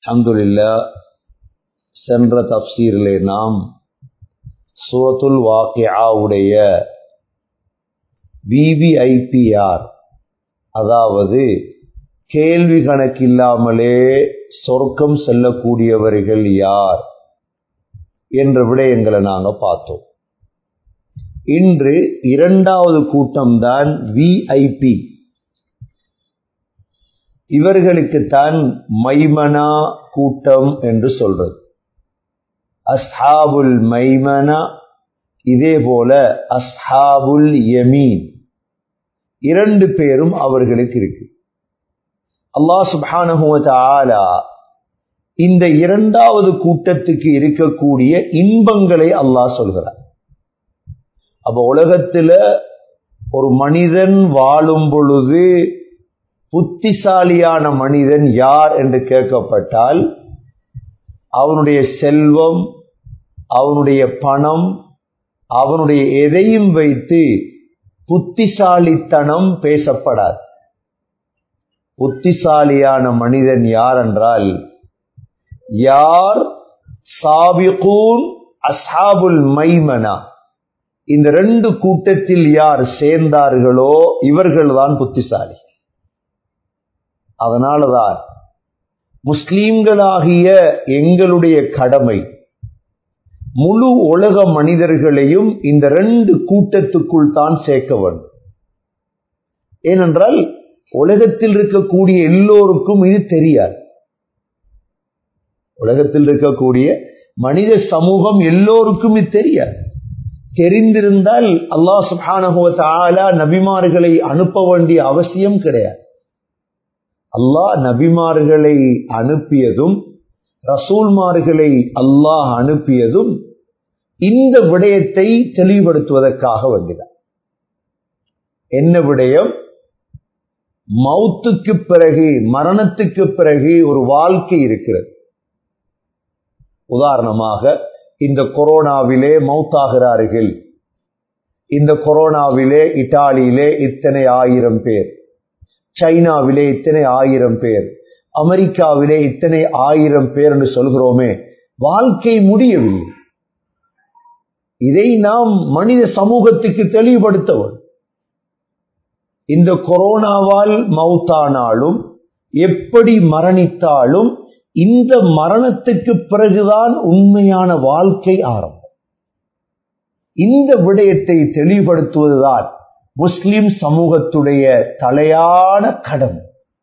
அல்ஹம்துலில்லாஹ். சென்ற தஃப்சீரிலே நாம் சூரத்துல் வாக்கிஆவுடைய VVIPR, அதாவது கேள்வி கணக்கில்லாமலே சொர்க்கம் செல்லக்கூடியவர்கள் யார் என்ற விடயங்களை நாங்கள் பார்த்தோம். இன்று இரண்டாவது கூட்டம்தான் VIP. இவர்களுக்குத்தான் மைமனா கூட்டம் என்று சொல்றது. அஸ்ஹாபுல் மைமனா, இதே போல அஸ்ஹாபுல் யமீன், இரண்டு பேரும் அவர்களுக்கு இருக்கு. அல்லாஹ் சுப்ஹானஹு வ தஆலா இந்த இரண்டாவது கூட்டத்துக்கு இருக்கக்கூடிய இன்பங்களை அல்லாஹ் சொல்கிறார். அப்ப உலகத்துல ஒரு மனிதன் வாழும் பொழுது புத்திசாலியான மனிதன் யார் என்று கேட்கப்பட்டால், அவனுடைய செல்வம், அவனுடைய பணம், அவனுடைய எதையும் வைத்து புத்திசாலித்தனம் பேசப்படாது. புத்திசாலியான மனிதன் யார் என்றால், யார் சாபிகூன் அஸ்ஹாபுல் மைமனா, இந்த ரெண்டு கூட்டத்தில் யார் சேர்ந்தார்களோ இவர்கள்தான் புத்திசாலி. அதனாலதான் முஸ்லிம்களாகிய எங்களுடைய கடமை முழு உலக மனிதர்களையும் இந்த ரெண்டு கூட்டத்துக்குள் தான் சேர்க்க வேண்டும். ஏனென்றால் உலகத்தில் இருக்கக்கூடிய எல்லோருக்கும் இது தெரியாது. உலகத்தில் இருக்கக்கூடிய மனித சமூகம் எல்லோருக்கும் இது தெரியாது. தெரிந்திருந்தால் அல்லாஹ் சுப்ஹானஹு வ தஆலா நபிமார்களை அனுப்ப வேண்டிய அவசியம் கிடையாது. அல்லாஹ் நபிமார்களை அனுப்பியதும் ரசூல்மார்களை அல்லாஹ் அனுப்பியதும் இந்த விடயத்தை தெளிவுபடுத்துவதற்காக வேண்டியது. என்ன விடயம்? மௌத்துக்கு பிறகு, மரணத்துக்கு பிறகு ஒரு வாழ்க்கை இருக்கிறது. உதாரணமாக இந்த கொரோனாவிலே மௌத்தாகிறார்கள். இந்த கொரோனாவிலே இத்தாலியிலே இத்தனை 1000 பேர், சைனாவிலே இத்தனை 1000 பேர், அமெரிக்காவிலே இத்தனை 1000 பேர் என்று சொல்கிறோமே, வாழ்க்கை முடியவில்லை. இதை நாம் மனித சமூகத்துக்கு தெளிவுபடுத்தவும். இந்த கொரோனாவால் மௌத்தானாலும் எப்படி மரணித்தாலும் இந்த மரணத்துக்கு பிறகுதான் உண்மையான வாழ்க்கை ஆரம்பம். இந்த விடயத்தை தெளிவுபடுத்துவதுதான் முஸ்லிம் சமூகத்துடைய தலையான கடமை.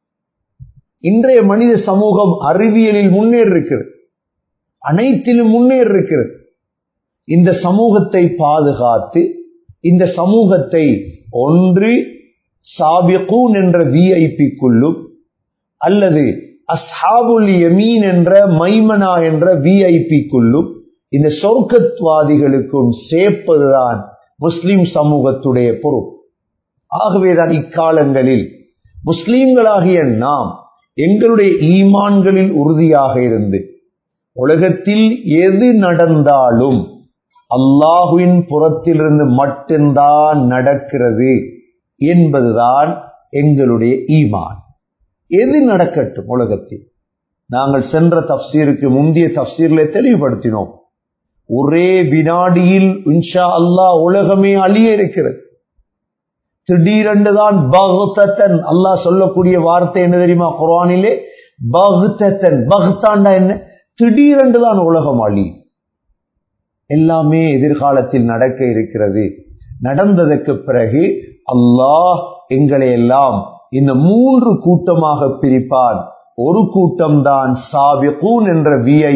இன்றைய மனித சமூகம் அறிவியலில் முன்னேறிருக்கிறது, அனைத்திலும் முன்னேறிருக்கிறது. இந்த சமூகத்தை பாதுகாத்து இந்த சமூகத்தை ஒன்று சாபிகூன் என்ற VIP-க்குள்ளும் அல்லது அஸ்ஹாபுல் யமீன் என்ற மைமனா என்ற VIP-க்குள்ளும் இந்த சொர்க்கத்வாதிகளுக்கும் சேர்ப்பதுதான் முஸ்லிம் சமூகத்துடைய பொறுப்பு. ஆகவேதான் இக்காலங்களில் முஸ்லிம்களாகிய நாம் எங்களுடைய ஈமான்களில் உறுதியாக இருந்து உலகத்தில் எது நடந்தாலும் அல்லாஹ்வின் புறத்திலிருந்து மட்டும்தான் நடக்கிறது என்பதுதான் எங்களுடைய ஈமான். எது நடக்கட்டும் உலகத்தில். நாங்கள் சென்ற தஃப்சீருக்கு முந்தைய தஃப்சீரிலே தெளிவுபடுத்தினோம். ஒரே வினாடியில் இன்ஷா அல்லாஹ் உலகமே அழிய இருக்கிறது. திடீரென்றுதான் பக்தத்தன், அல்லாஹ் சொல்லக்கூடிய வார்த்தை என்ன தெரியுமா குர்ஆனிலே? பக்தத்தன். பக்தாண்டா என்ன? திடீரென்றுதான் உலகம் அழியும். எல்லாமே எதிர்காலத்தில் நடக்க இருக்கிறது. நடந்ததற்கு பிறகு அல்லாஹ் எங்களை எல்லாம் இந்த 3 கூட்டமாக பிரிப்பான். ஒரு கூட்டம் தான் சாபிகூன் என்ற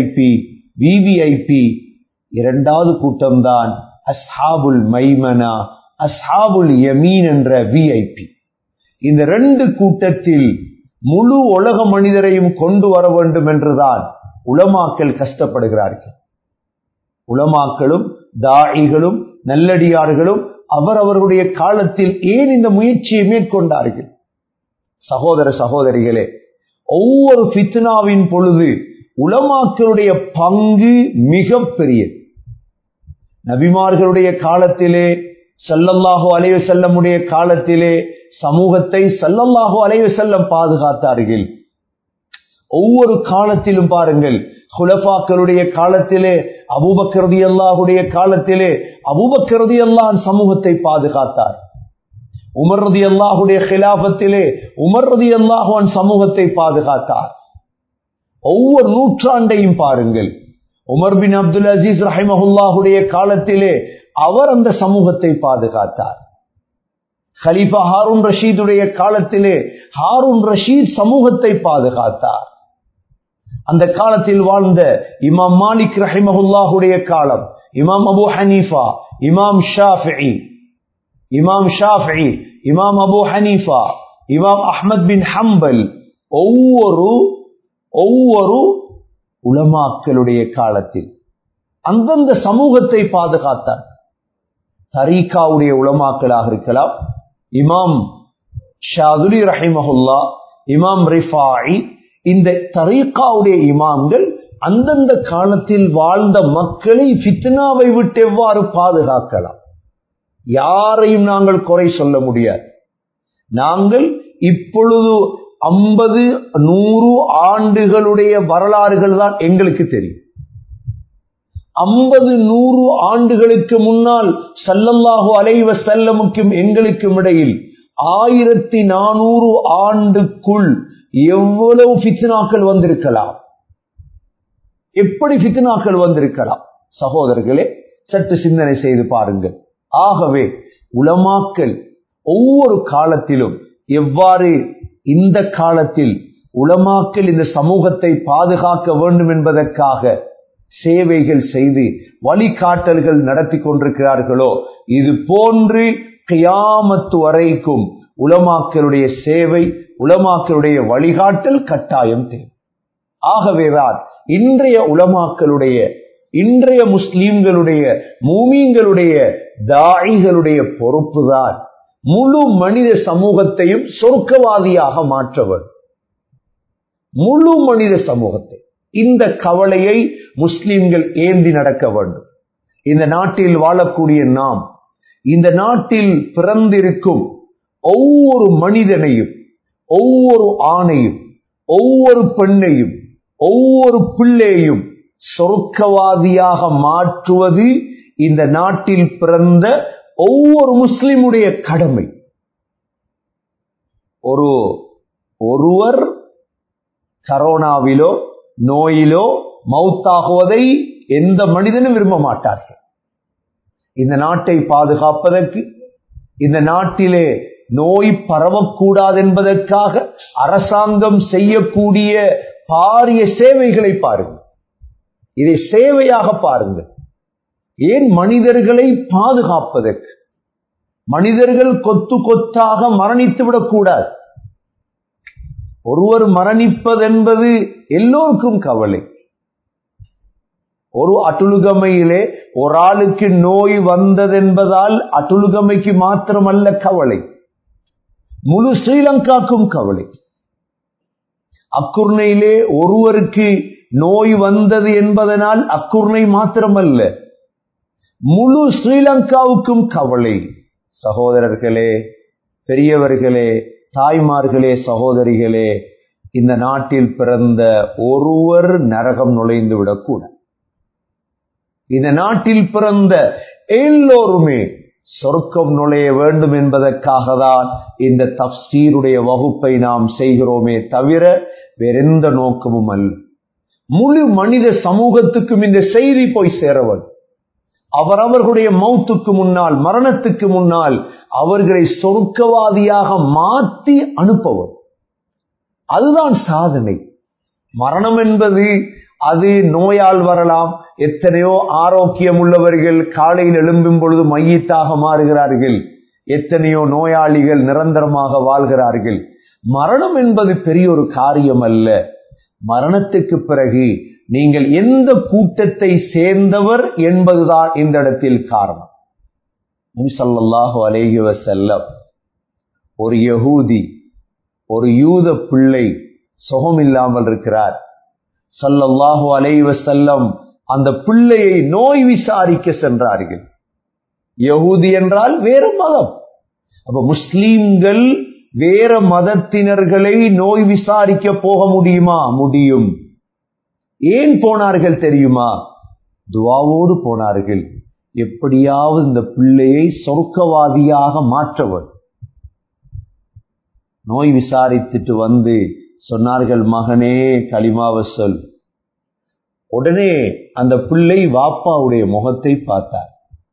VVIP. இரண்டாவது கூட்டம் தான் அஸ்ஹாபுல் மைமனா, அஸ்ஹாபுல் யமீன் என்ற VIP. இந்த 2 கூட்டத்தில் முழு உலக மனிதரையும் கொண்டு வர வேண்டும் என்றுதான் உலமாக்கள் கஷ்டப்படுகிறார்கள். உலமாக்களும் தாயிகளும் நல்லடியார்களும் அவரவர்களுடைய காலத்தில் ஏன் இந்த முயற்சியை மேற்கொண்டார்கள்? சகோதர சகோதரிகளே, ஒவ்வொரு ஃபித்னாவின் பொழுது உலமாக்களுடைய பங்கு மிக பெரியது. நபிமார்களுடைய காலத்திலே, ஸல்லல்லாஹு அலைஹி வஸல்லமுடைய காலத்திலே சமூகத்தை ஸல்லல்லாஹு அலைஹி வஸல்லம் பாதுகாத்தார்கள். ஒவ்வொரு காலத்திலும் பாருங்கள், குலஃபாக்களுடைய காலத்திலே, அபூபக்கர் ரலியல்லாஹுடைய காலத்திலே அபூபக்கர் ரலியல்லாஹு சமூகத்தை பாதுகாத்தார். உமர் ரலியல்லாஹுடைய கிலாபத்திலே உமர் ரலியல்லாஹு சமூகத்தை பாதுகாத்தார். ஒவ்வொரு நூற்றாண்டையும் பாருங்கள், உமர் பின் அப்துல் அசீஸ் ரஹிமஹுல்லாஹுடைய காலத்திலே அவர் அந்த சமூகத்தை பாதுகாத்தார். கலீஃபா ஹாரூன் ரஷீதுடைய காலத்திலே ஹாரூன் ரஷீத் சமூகத்தை பாதுகாத்தார். அந்த காலத்தில் வாழ்ந்த இமாம் மாலிக் ரஹிமஹுல்லாஹுடைய காலம், இமாம் அபு ஹனீஃபா, இமாம் ஷாஃபிஈ, இமாம் அபு ஹனீஃபா, இமாம் அஹ்மத் பின் ஹம்பல், ஒவ்வொரு உலமாக்களுடைய காலத்தில் அந்தந்த சமூகத்தை பாதுகாத்தார். தரீகாவுடைய உலமாக்களாக இருக்கலாம், இமாம் ஷாதுலி ரஹிமஹுல்லா, இமாம் ரிஃபாயி, இந்த தரீகாவுடைய இமாம்கள் அந்தந்த காலத்தில் வாழ்ந்த மக்களை ஃபித்னாவை விட்டு எவ்வாறு பாதுகாக்கலாம், யாரையும் நாங்கள் குறை சொல்ல முடியாது. நாங்கள் இப்பொழுது 50-100 ஆண்டுகளுடைய வரலாறுகள் தான் எங்களுக்கு தெரியும். 50-100 ஆண்டுகளுக்கு முன்னால் ஸல்லல்லாஹு அலைஹி வஸல்லமுக்கும் எங்களுக்கும் இடையில் 1400 ஆண்டுக்குள் எவ்வளவு ஃபித்னாக்கள் வந்திருக்கலாம், எப்படி ஃபித்னாக்கள் வந்திருக்கலாம்? சகோதரர்களே, சற்று சிந்தனை செய்து பாருங்கள். ஆகவே உலமாக்கள் ஒவ்வொரு காலத்திலும் எவ்வாறு இந்த காலத்தில் உலமாக்கள் இந்த சமூகத்தை பாதுகாக்க வேண்டும் என்பதற்காக சேவைகள் செய்து வழிகாட்டல்கள் நடத்தி கொண்டிருக்கிறார்களோ, இது போன்று கியாமத்து வரைக்கும் உலமாக்களுடைய சேவை, உலமாக்களுடைய வழிகாட்டல் கட்டாயம் தேவை. ஆகவேதான் இன்றைய உலமாக்களுடைய, இன்றைய முஸ்லிம்களுடைய, மூமீன்களுடைய, தாயிகளுடைய பொறுப்புதான் முழு மனித சமூகத்தையும் சொர்க்கவாதியாக மாற்றவர். முழு மனித சமூகத்தை, இந்த கவலையை முஸ்லிம்கள் ஏந்தி நடக்க வேண்டும். இந்த நாட்டில் வாழக்கூடிய நாம், இந்த நாட்டில் பிறந்திருக்கும் ஒவ்வொரு மனிதனையும், ஒவ்வொரு ஆணையும், ஒவ்வொரு பெண்ணையும், ஒவ்வொரு பிள்ளையையும் சொர்க்கவாதியாக மாற்றுவது இந்த நாட்டில் பிறந்த ஒவ்வொரு முஸ்லிமுடைய கடமை. ஒருவர் கரோனாவிலோ நோயிலோ மௌத்தாகுவதை எந்த மனிதனும் விரும்ப மாட்டார்கள். இந்த நாட்டை பாதுகாப்பதற்கு, இந்த நாட்டிலே நோய் பரவக்கூடாது என்பதற்காக அரசாங்கம் செய்யக்கூடிய பாரிய சேவைகளை பாருங்கள். இதை சேவையாக பாருங்கள். ஏன்? மனிதர்களை பாதுகாப்பதற்கு. மனிதர்கள் கொத்து கொத்தாக மரணித்து விடக்கூடாது. ஒருவர் மரணிப்பதென்பது எல்லோருக்கும் கவலை. ஒரு அட்டுலுகமையிலே ஒரு ஆளுக்கு நோய் வந்ததென்பதால் அட்டுலுகமைக்கு மாத்திரமல்ல கவலை, முழு ஸ்ரீலங்காக்கும் கவலை. அக்குர்ணையிலே ஒருவருக்கு நோய் வந்தது என்பதனால் அக்குர்ணை மாத்திரமல்ல, முழு ஸ்ரீலங்காவுக்கும் கவலை. சகோதரர்களே, பெரியவர்களே, தாய்மார்களே, சகோதரிகளே, இந்த நாட்டில் பிறந்த ஒருவர் நரகம் நுழைந்து விடக்கூடாது. இந்த நாட்டில் பிறந்த எல்லோருமே சொர்க்கம் நுழைய வேண்டும் என்பதற்காக தான் இந்த தஃப்சீருடைய வகுப்பை நாம் செய்கிறோமே தவிர வேறெந்த நோக்கமும் அல்ல. முழு மனித சமூகத்துக்கும் இந்த செய்தி போய் சேரவன். அவரவர்களுடைய மௌத்துக்கு முன்னால், மரணத்துக்கு முன்னால் அவர்களை சொர்க்கவாதியாக மாற்றி அனுப்பவர். அதுதான் சாதனை. மரணம் என்பது அது நோயால் வரலாம். எத்தனையோ ஆரோக்கியம் உள்ளவர்கள் காலையில் எழும்பும் பொழுது மையத்தாக மாறுகிறார்கள். எத்தனையோ நோயாளிகள் நிரந்தரமாக வாழ்கிறார்கள். மரணம் என்பது பெரிய ஒரு காரியம் அல்ல. மரணத்துக்கு பிறகு நீங்கள் எந்த கூட்டத்தை சேர்ந்தவர் என்பதுதான் இந்த இடத்தில் காரணம். நபி ஸல்லல்லாஹு அலைஹி வஸல்லம், ஒரு யஹூதி, ஒரு யூத பிள்ளை சுகமில்லாமல் இருக்கிறார். ஸல்லல்லாஹு அலைஹி வஸல்லம் அந்த பிள்ளையை நோய் விசாரிக்க சென்றார்கள். யஹூதி என்றால் வேறு மதம். அப்ப முஸ்லிம்கள் வேற மதத்தினர்களை நோய் விசாரிக்க போக முடியுமா? முடியும். ஏன் போனார்கள் தெரியுமா? துஆவோடு போனார்கள். எப்படியாவது இந்த பிள்ளையை சொர்க்கவாதியாக மாற்றவர். நோய் விசாரித்துட்டு வந்து சொன்னார்கள், மகனே கலிமாவை சொல். உடனே அந்த பிள்ளை வாப்பாவுடைய முகத்தை பார்த்தார்.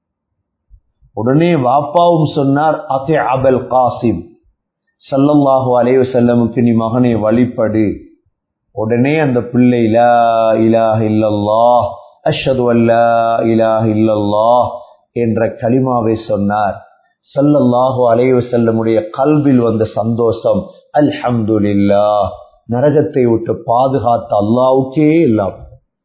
உடனே வாப்பாவும் சொன்னார், அதி அபுல் காசிம் ஸல்லல்லாஹு அலைஹி வஸல்லமுக்கு நீ மகனை வழிபடு. உடனே அந்த பிள்ளை லா இலாஹ இல்லல்லாஹ் அஷ்ஹது அல்லா இலாஹ இல்லல்லாஹ் என்ற கலிமாவை சொன்னார். ஸல்லல்லாஹு அலைஹி வஸல்லமுடைய கல்பில் வந்த சந்தோஷம், அல்ஹம்துலில்லாஹ், நரகத்தை விட்டு பாதுகாத்த அல்லாஹ்வுக்கே எல்லாம்.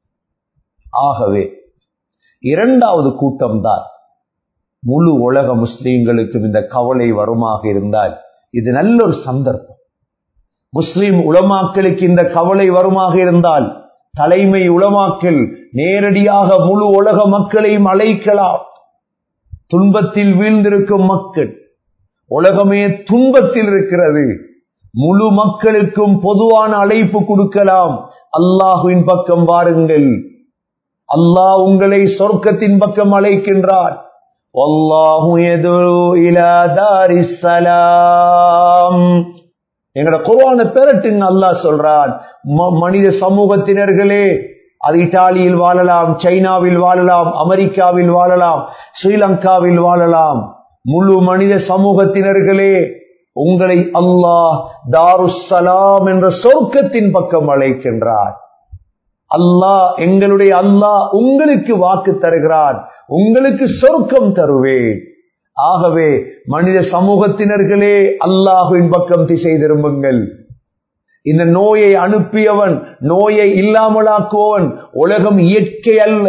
ஆகவே இரண்டாவது கூட்டம்தான் முழு உலக முஸ்லீம்களுக்கும் இந்த கவலை வருமாக இருந்தால் இது நல்ல ஒரு சந்தர்ப்பம். முஸ்லிம் உலமாக்களுக்கு இந்த கவலை வருமாக இருந்தால் தலைமை உலமாக்கள் நேரடியாக முழு உலக மக்களையும் அழைக்கலாம். துன்பத்தில் வீழ்ந்திருக்கும் மக்கள், உலகமே துன்பத்தில் இருக்கிறது, முழு மக்களுக்கும் பொதுவான அழைப்பு கொடுக்கலாம். அல்லாஹ்வின் பக்கம் வாருங்கள், அல்லாஹ் உங்களை சொர்க்கத்தின் பக்கம் அழைக்கின்றார். வல்லாஹு யதுஉ இலா தாரிஸ் ஸலாம். எங்கட குர்ஆனை பெறட்டுங்க. அல்லாஹ் சொல்றான், மனித சமூகத்தினர்களே, அது இத்தாலியில் வாழலாம், சைனாவில் வாழலாம், அமெரிக்காவில் வாழலாம், ஸ்ரீலங்காவில் வாழலாம், முழு மனித சமூகத்தினர்களே, உங்களை அல்லாஹ் தாருஸ் ஸலாம் என்ற சொர்க்கத்தின் பக்கம் அழைக்கின்றார். அல்லாஹ், எங்களுடைய அல்லாஹ் உங்களுக்கு வாக்கு தருகிறார், உங்களுக்கு சொர்க்கம் தருவேன். ஆகவே மனித சமூகத்தினர்களே, அல்லாஹ்வின் பக்கம் திசை திரும்புங்கள். இந்த நோயை அனுப்பியவன், நோயை இல்லாமலாக்குவன். உலகம் இயற்கை அல்ல,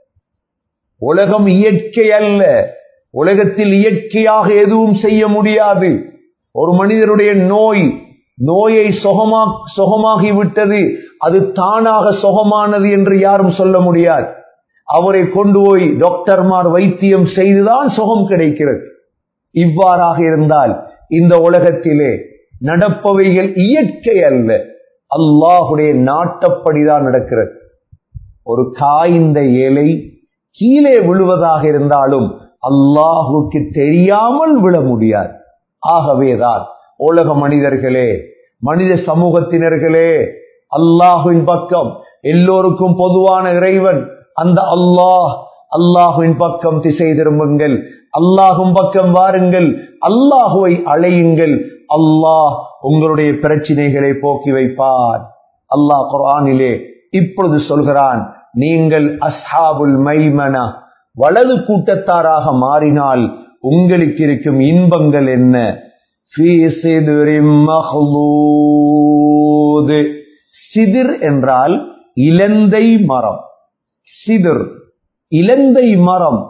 உலகம் இயற்கை அல்ல. உலகத்தில் இயற்கையாக எதுவும் செய்ய முடியாது. ஒரு மனிதனுடைய நோயை சுகமாகிவிட்டது, அது தானாக சுகமானது என்று யாரும் சொல்ல முடியாது. அவரை கொண்டு போய் டாக்டர்மார் வைத்தியம் செய்துதான் சுகம் கிடைக்கிறது. இவ்வாறாக இருந்தால் இந்த உலகத்திலே நடப்பவைகள் இயற்கை அல்ல, அல்லாஹுடைய நாட்டப்படிதான் நடக்கிறது. ஒரு காய்ந்த இலை கீழே விழுவதாக இருந்தாலும் அல்லாஹுக்கு தெரியாமல் விழ முடியாது. ஆகவேதான் உலக மனிதர்களே, மனித சமூகத்தினர்களே, அல்லாஹுவின் பக்கம், எல்லோருக்கும் பொதுவான இறைவன் அந்த அல்லாஹுவின் பக்கம் திசை திரும்புங்கள், அல்லாஹும் பக்கம் வாருங்கள், அல்லாஹுவை அழையுங்கள். அல்லாஹ் உங்களுடைய பிரச்சனைகளை போக்கி வைப்பார். அல்லாஹ் குர்ஆனிலே இப்பொழுது சொல்கிறான், நீங்கள் அஸ்ஹாபுல் மைமனா, வலது கூட்டத்தாராக மாறினால் உங்களுக்கு இருக்கும் இன்பங்கள் என்ன? ஃபீ சிதுரின் மஹ்லூத். சிதிர் என்றால் இலந்தை மரம், சிதிர் இலந்தை மரம்,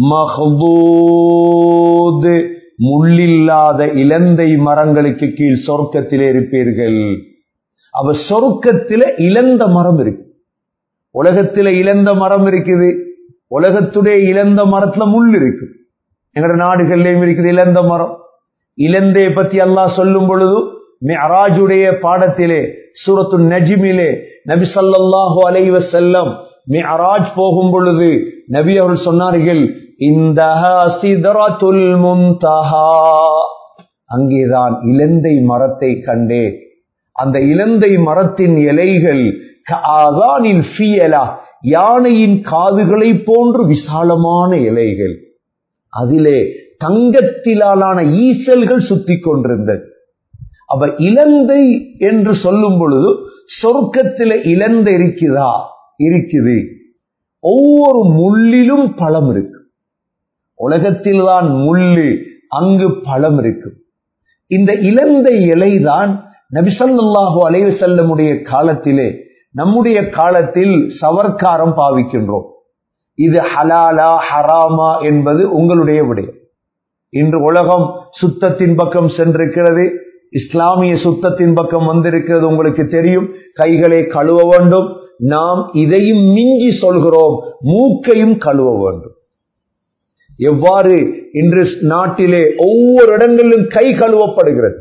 மஹ்தூத் முள்ளில்லாத இலந்தை மரங்களுக்கு கீழ் சொர்க்கத்திலே இருப்பீர்கள். அவ சொர்க்கத்தில இலந்த மரம் இருக்கு. உலகத்தில இலந்த மரம் இருக்குது, உலகத்துடைய இலந்த மரத்துல முள் இருக்கு. எங்கட நாடுகள்லயும் இருக்குது இலந்த மரம். இலந்தை பத்தி அல்லாஹ் சொல்லும் பொழுது மிஅராஜுடைய பாடத்திலே சூரத்து நஜ்மிலே நபி ஸல்லல்லாஹு அலைஹி வஸல்லம் மிஅராஜ் போகும் பொழுது நபி அவர்கள் சொன்னார்கள், இந்தஹா சிதரத்துல் முன்தஹா, அங்கேதான் இலந்தை மரத்தை கண்டேன். அந்த இலந்தை மரத்தின் இலைகள் கஆதானில் ஃபியலா, யானையின் காதுகளை போன்று விசாலமான இலைகள், அதிலே தங்கத்திலான ஈசல்கள் சுத்தி கொண்டிருந்தது. அப்ப இலந்தை என்று சொல்லும் பொழுது சொர்க்கத்தில இலந்தை இருக்குதா? இருக்குது. ஒவ்வொரு முள்ளிலும் பழம் இருக்கு. உலகத்தில்தான் முள்ளு, அங்கு பழம் இருக்கு. இந்த இலந்தை இலைதான் நபி ஸல்லல்லாஹு அலைஹி வஸல்லமுடைய காலத்திலே, நம்முடைய காலத்தில் சவர்க்காரம் பாவிக்கின்றோம். இது ஹலாலா ஹராமா என்பது உங்களுடைய விடயம். இன்று உலகம் சுத்தத்தின் பக்கம் சென்றிருக்கிறது, இஸ்லாமிய சுத்தத்தின் பக்கம் வந்திருக்கிறது. உங்களுக்கு தெரியும், கைகளை கழுவ வேண்டும். நாம் இதையும் மிஞ்சி சொல்கிறோம், மூக்கையும் கழுவ வேண்டும். எவ்வாறு இன்று நாட்டிலே ஒவ்வொரு இடங்களிலும் கை கழுவப்படுகிறது,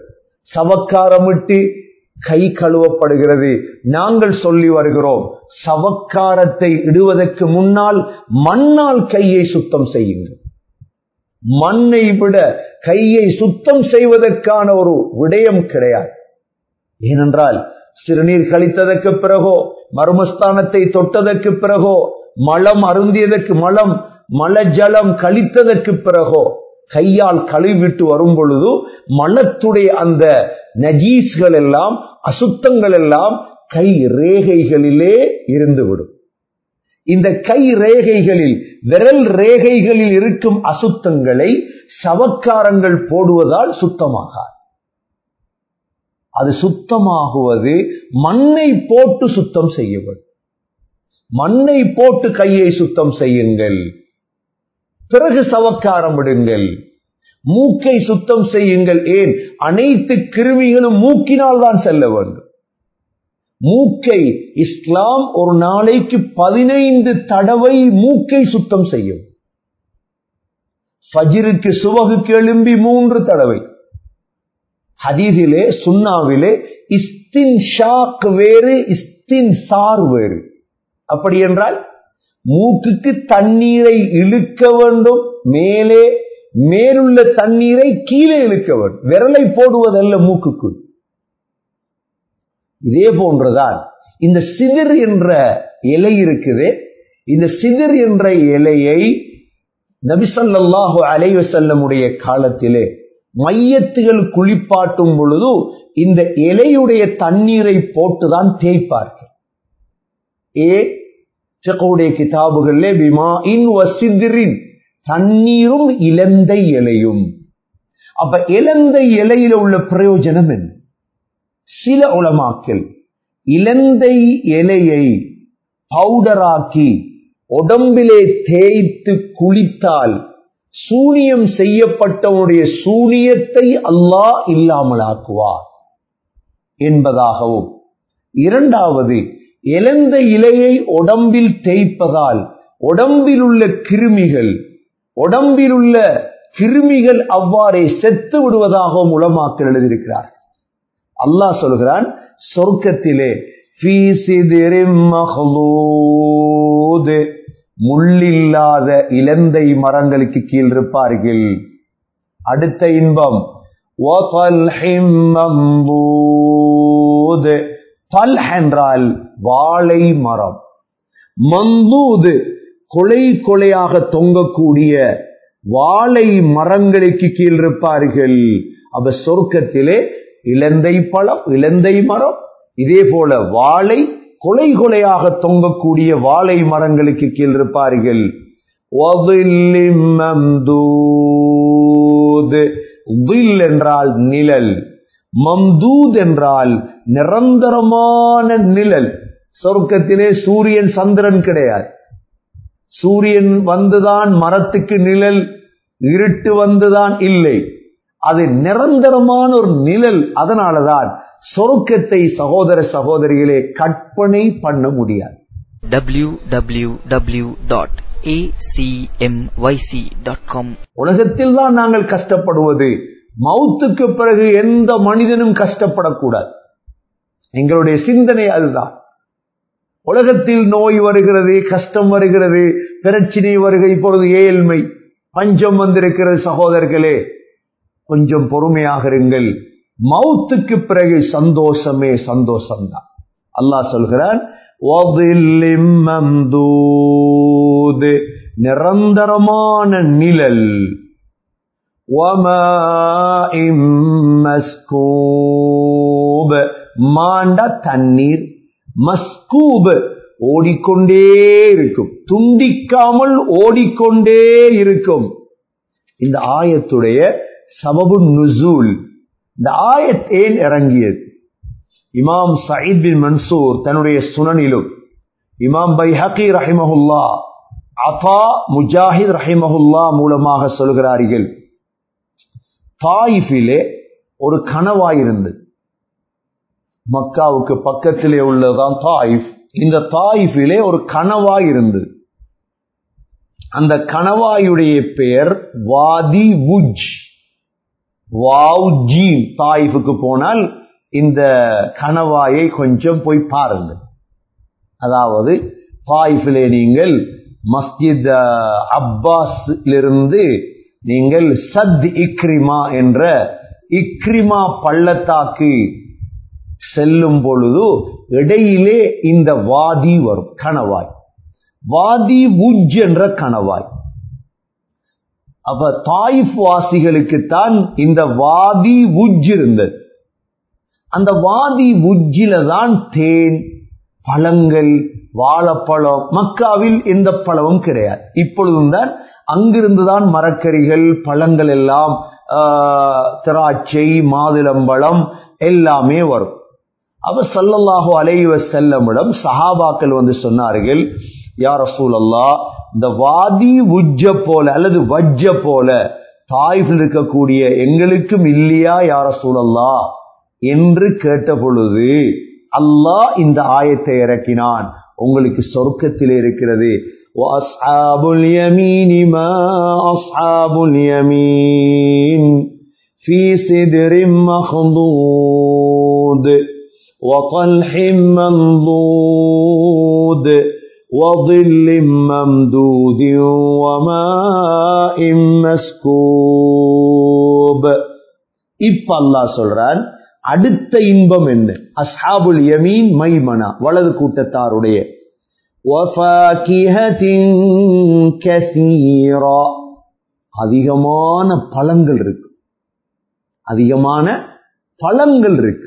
சவக்காரமிட்டு கை கழுவப்படுகிறது. நாங்கள் சொல்லி வருகிறோம், சவக்காரத்தை இடுவதற்கு முன்னால் மண்ணால் கையை சுத்தம் செய்யுங்கள். மண்ணை விட கையை சுத்தம் செய்வதற்கான ஒரு விடயம் கிடையாது. ஏனென்றால் சிறுநீர் கழித்ததற்கு பிறகோ, மர்மஸ்தானத்தை தொட்டதற்கு பிறகோ, மலம் அருந்தியதற்கு மலஜலம் கழித்ததற்கு பிறகோ கையால் கழுவிட்டு வரும் பொழுது மலத்துடைய அந்த நஜீஸ்கள் எல்லாம், அசுத்தங்கள் எல்லாம் கை ரேகைகளிலே இருந்துவிடும். இந்த கை ரேகைகளில், விரல் ரேகைகளில் இருக்கும் அசுத்தங்களை சவக்காரங்கள் போடுவதால் சுத்தமாகாது. அது சுத்தமாகுவது மண்ணை போட்டு சுத்தம் செய்யப்படும். மண்ணை போட்டு கையை சுத்தம் செய்யுங்கள், பிறகு சவக்காரம் விடுங்கள். மூக்கை சுத்தம் செய்யுங்கள். ஏன்? அனைத்து கிருமிகளும் மூக்கினால் தான் செல்ல வேண்டும். மூக்கை இஸ்லாம் ஒரு நாளைக்கு 15 தடவை மூக்கை சுத்தம் செய்யும். ஃபஜ்ருக்கு சுபஹுக்கு எழும்பி 3 தடவை. ஹதீஸிலே சுன்னாவிலே இஸ்தின்ஷாக் வேறு, இஸ்தின்சார் வேறு. அப்படி என்றால் மூக்குக்கு தண்ணீரை இழுக்க வேண்டும், மேலுள்ள தண்ணீரை கீழே இழுக்க வேண்டும். விரலை போடுவதல்ல மூக்குக்குள். இதே போன்றுதான் இந்த சிதிர் என்ற இலை இருக்குது. இந்த சிதிர் என்ற இலையை நபி ஸல்லல்லாஹு அலைஹி வஸல்லம் உடைய காலத்திலே மையத்துகள் குளிப்பாட்டும் பொழுது இந்த இலையுடைய தண்ணீரை போட்டுதான் தேய்ப்பார்கள். ஃபிக்ஹுடைய கிதாபுகளிலே பிமாஇன் வசித்ரின், தண்ணீரும் இலந்தை இலையும். அப்ப இலந்தை இலையில உள்ள பிரயோஜனம் என்ன? சில உலமாக்கள் இலந்தை இலையை பவுடராக்கி உடம்பிலே தேய்த்து குளித்தால் சூனியம் செய்யப்பட்டவனுடைய சூனியத்தை அல்லாஹ் இல்லாமலாக்குவார் என்பதாகவும், இரண்டாவது, இலந்தை இலையை உடம்பில் தேய்ப்பதால் உடம்பில் உள்ள கிருமிகள் அவ்வாறே செத்து விடுவதாகவும் உலமாக்கள் எழுதியிருக்கிறார். அல்லாஹ் சொல்கிறான், சொர்க்கத்திலே ஃபீ சித்ரின் மஹ்லூத், முள்ளில்லாத இலந்தை மரங்களுக்கு கீழ் இருப்பார்கள். அடுத்த இன்பம் வதல்ஹிம் மம்தூத், தல்ஹ் என்றால் வாழை மரம், மந்தூத் கொலை கொலையாக தொங்கக்கூடிய வாழை மரங்களுக்கு கீழ் இருப்பார்கள். அப்ப சொர்க்கத்திலே இலந்தை பழம், இலந்தை மரம், இதே போல வாழை கொலை கொலையாக தொங்கக்கூடிய வாழை மரங்களுக்கு கீழ் இருப்பார்கள். என்றால் நிழல், மம்தூத் என்றால் நிரந்தரமான நிழல். சொர்க்கத்திலே சூரியன் சந்திரன் கிடையாது. சூரியன் வந்துதான் மரத்துக்கு நிழல், இருட்டு வந்துதான் இல்லை. அது நிரந்தரமான ஒரு நிழல். அதனாலதான் சொர்க்கத்தை சகோதர சகோதரிகளே கற்பனை பண்ண முடியாது. www.acmyc.com. உலகத்தில் தான் நாங்கள் கஷ்டப்படுவது. மௌத்துக்கு பிறகு எந்த மனிதனும் கஷ்டப்படக்கூடாது. எங்களுடைய சிந்தனை அதுதான். உலகத்தில் நோய் வருகிறது, கஷ்டம் வருகிறது, பிரச்சினை வருகிறது, இப்பொழுது ஏழ்மை பஞ்சம் வந்திருக்கிறது. சகோதரர்களே, கொஞ்சம் பொறுமையாக இருங்கள். மௌத்துக்கு பிறகு சந்தோஷமே சந்தோஷம்தான். அல்லாஹ் சொல்கிறான், நிரந்தரமான நிழல், மாண்ட தண்ணீர், மஸ்கூப் ஓடிக்கொண்டே இருக்கும், துண்டிக்காமல் ஓடிக்கொண்டே இருக்கும். இந்த ஆயத்துடைய சபபு நுசூல், இந்த ஆயத் ஏன் இறங்கியது? இமாம் சயீத் பின் மன்சூர் தன்னுடைய சுனனிலும், இமாம் பைஹகி ரஹிமஹுல்லா, அஃபா முஜாஹித் ரஹிமஹுல்லா மூலமாக சொல்கிறார்கள், தாயிஃபிலே ஒரு கணவாயிருந்தது. மக்காவுக்கு பக்கத்திலே உள்ளதான் தாயிஃப். இந்த தாயிஃபிலே ஒரு கணவாயிருந்தது. அந்த கணவாயுடைய பெயர் வாதி வுஜ். வாவ் ஜீம். தாயிஃபுக்கு போனால் இந்த கணவாயை கொஞ்சம் போய் பாருங்கள். அதாவது தாயிஃபிலே நீங்கள் மஸ்ஜித் அப்பாஸிலிருந்து நீங்கள் சத் இக்ரிமா என்ற இக்ரிமா பள்ளத்தாக்கு செல்லும் பொழுது இடையிலே இந்த வாதி வரும், கணவாய். வாதி உஜ் என்ற கணவாய். அப்ப தாயிஃப் வாசிகளுக்குத்தான் இந்த வாதி உஜ் இருந்தது. அந்த வாதி உஜ்ஜில தான் தேன், பழங்கள், வாழைப்பழம். மக்காவில் எந்த பழமும் கிடையாது. இப்பொழுதும் தான் அங்கிருந்துதான் மரக்கறிகள், பழங்கள் எல்லாம், திராட்சை, மாதுளம்பழம் எல்லாமே வரும். அப்ப ஸல்லல்லாஹு அலைஹி வஸல்லமிடம் சஹாபாக்கள் வந்து சொன்னார்கள், யா ரசூலல்லாஹ், இந்த வாதி உஜ்ஜ போல அல்லது வஜ்ஜ போல தாயிஃபில் இருக்கக்கூடிய எங்களுக்கும் இல்லையா யா ரசூலல்லாஹ் என்று கேட்ட பொழுது அல்லாஹ் இந்த ஆயத்தை இறக்கினான். உங்களுக்கு சொர்க்கத்தில் இருக்கிறது. வஅஸ்ஹாபுல் யமீனி மா அஸ்ஹாபுல் யமீன் ஃபீ சித்ரின் மக்தூத் وطلح منضود وظل ممدود وماء مسكوب. இப்ப அல்லாஹ் சொல்றான், அடுத்த இன்பம் என்ன? அஸ்ஹாபுல் யமீன் மைமனா, வலது கூட்டத்தாருடைய. வஃபாகிஹத்தின் கஸீரா, அதிகமான பழங்கள் இருக்கு, அதிகமான பழங்கள் இருக்கு,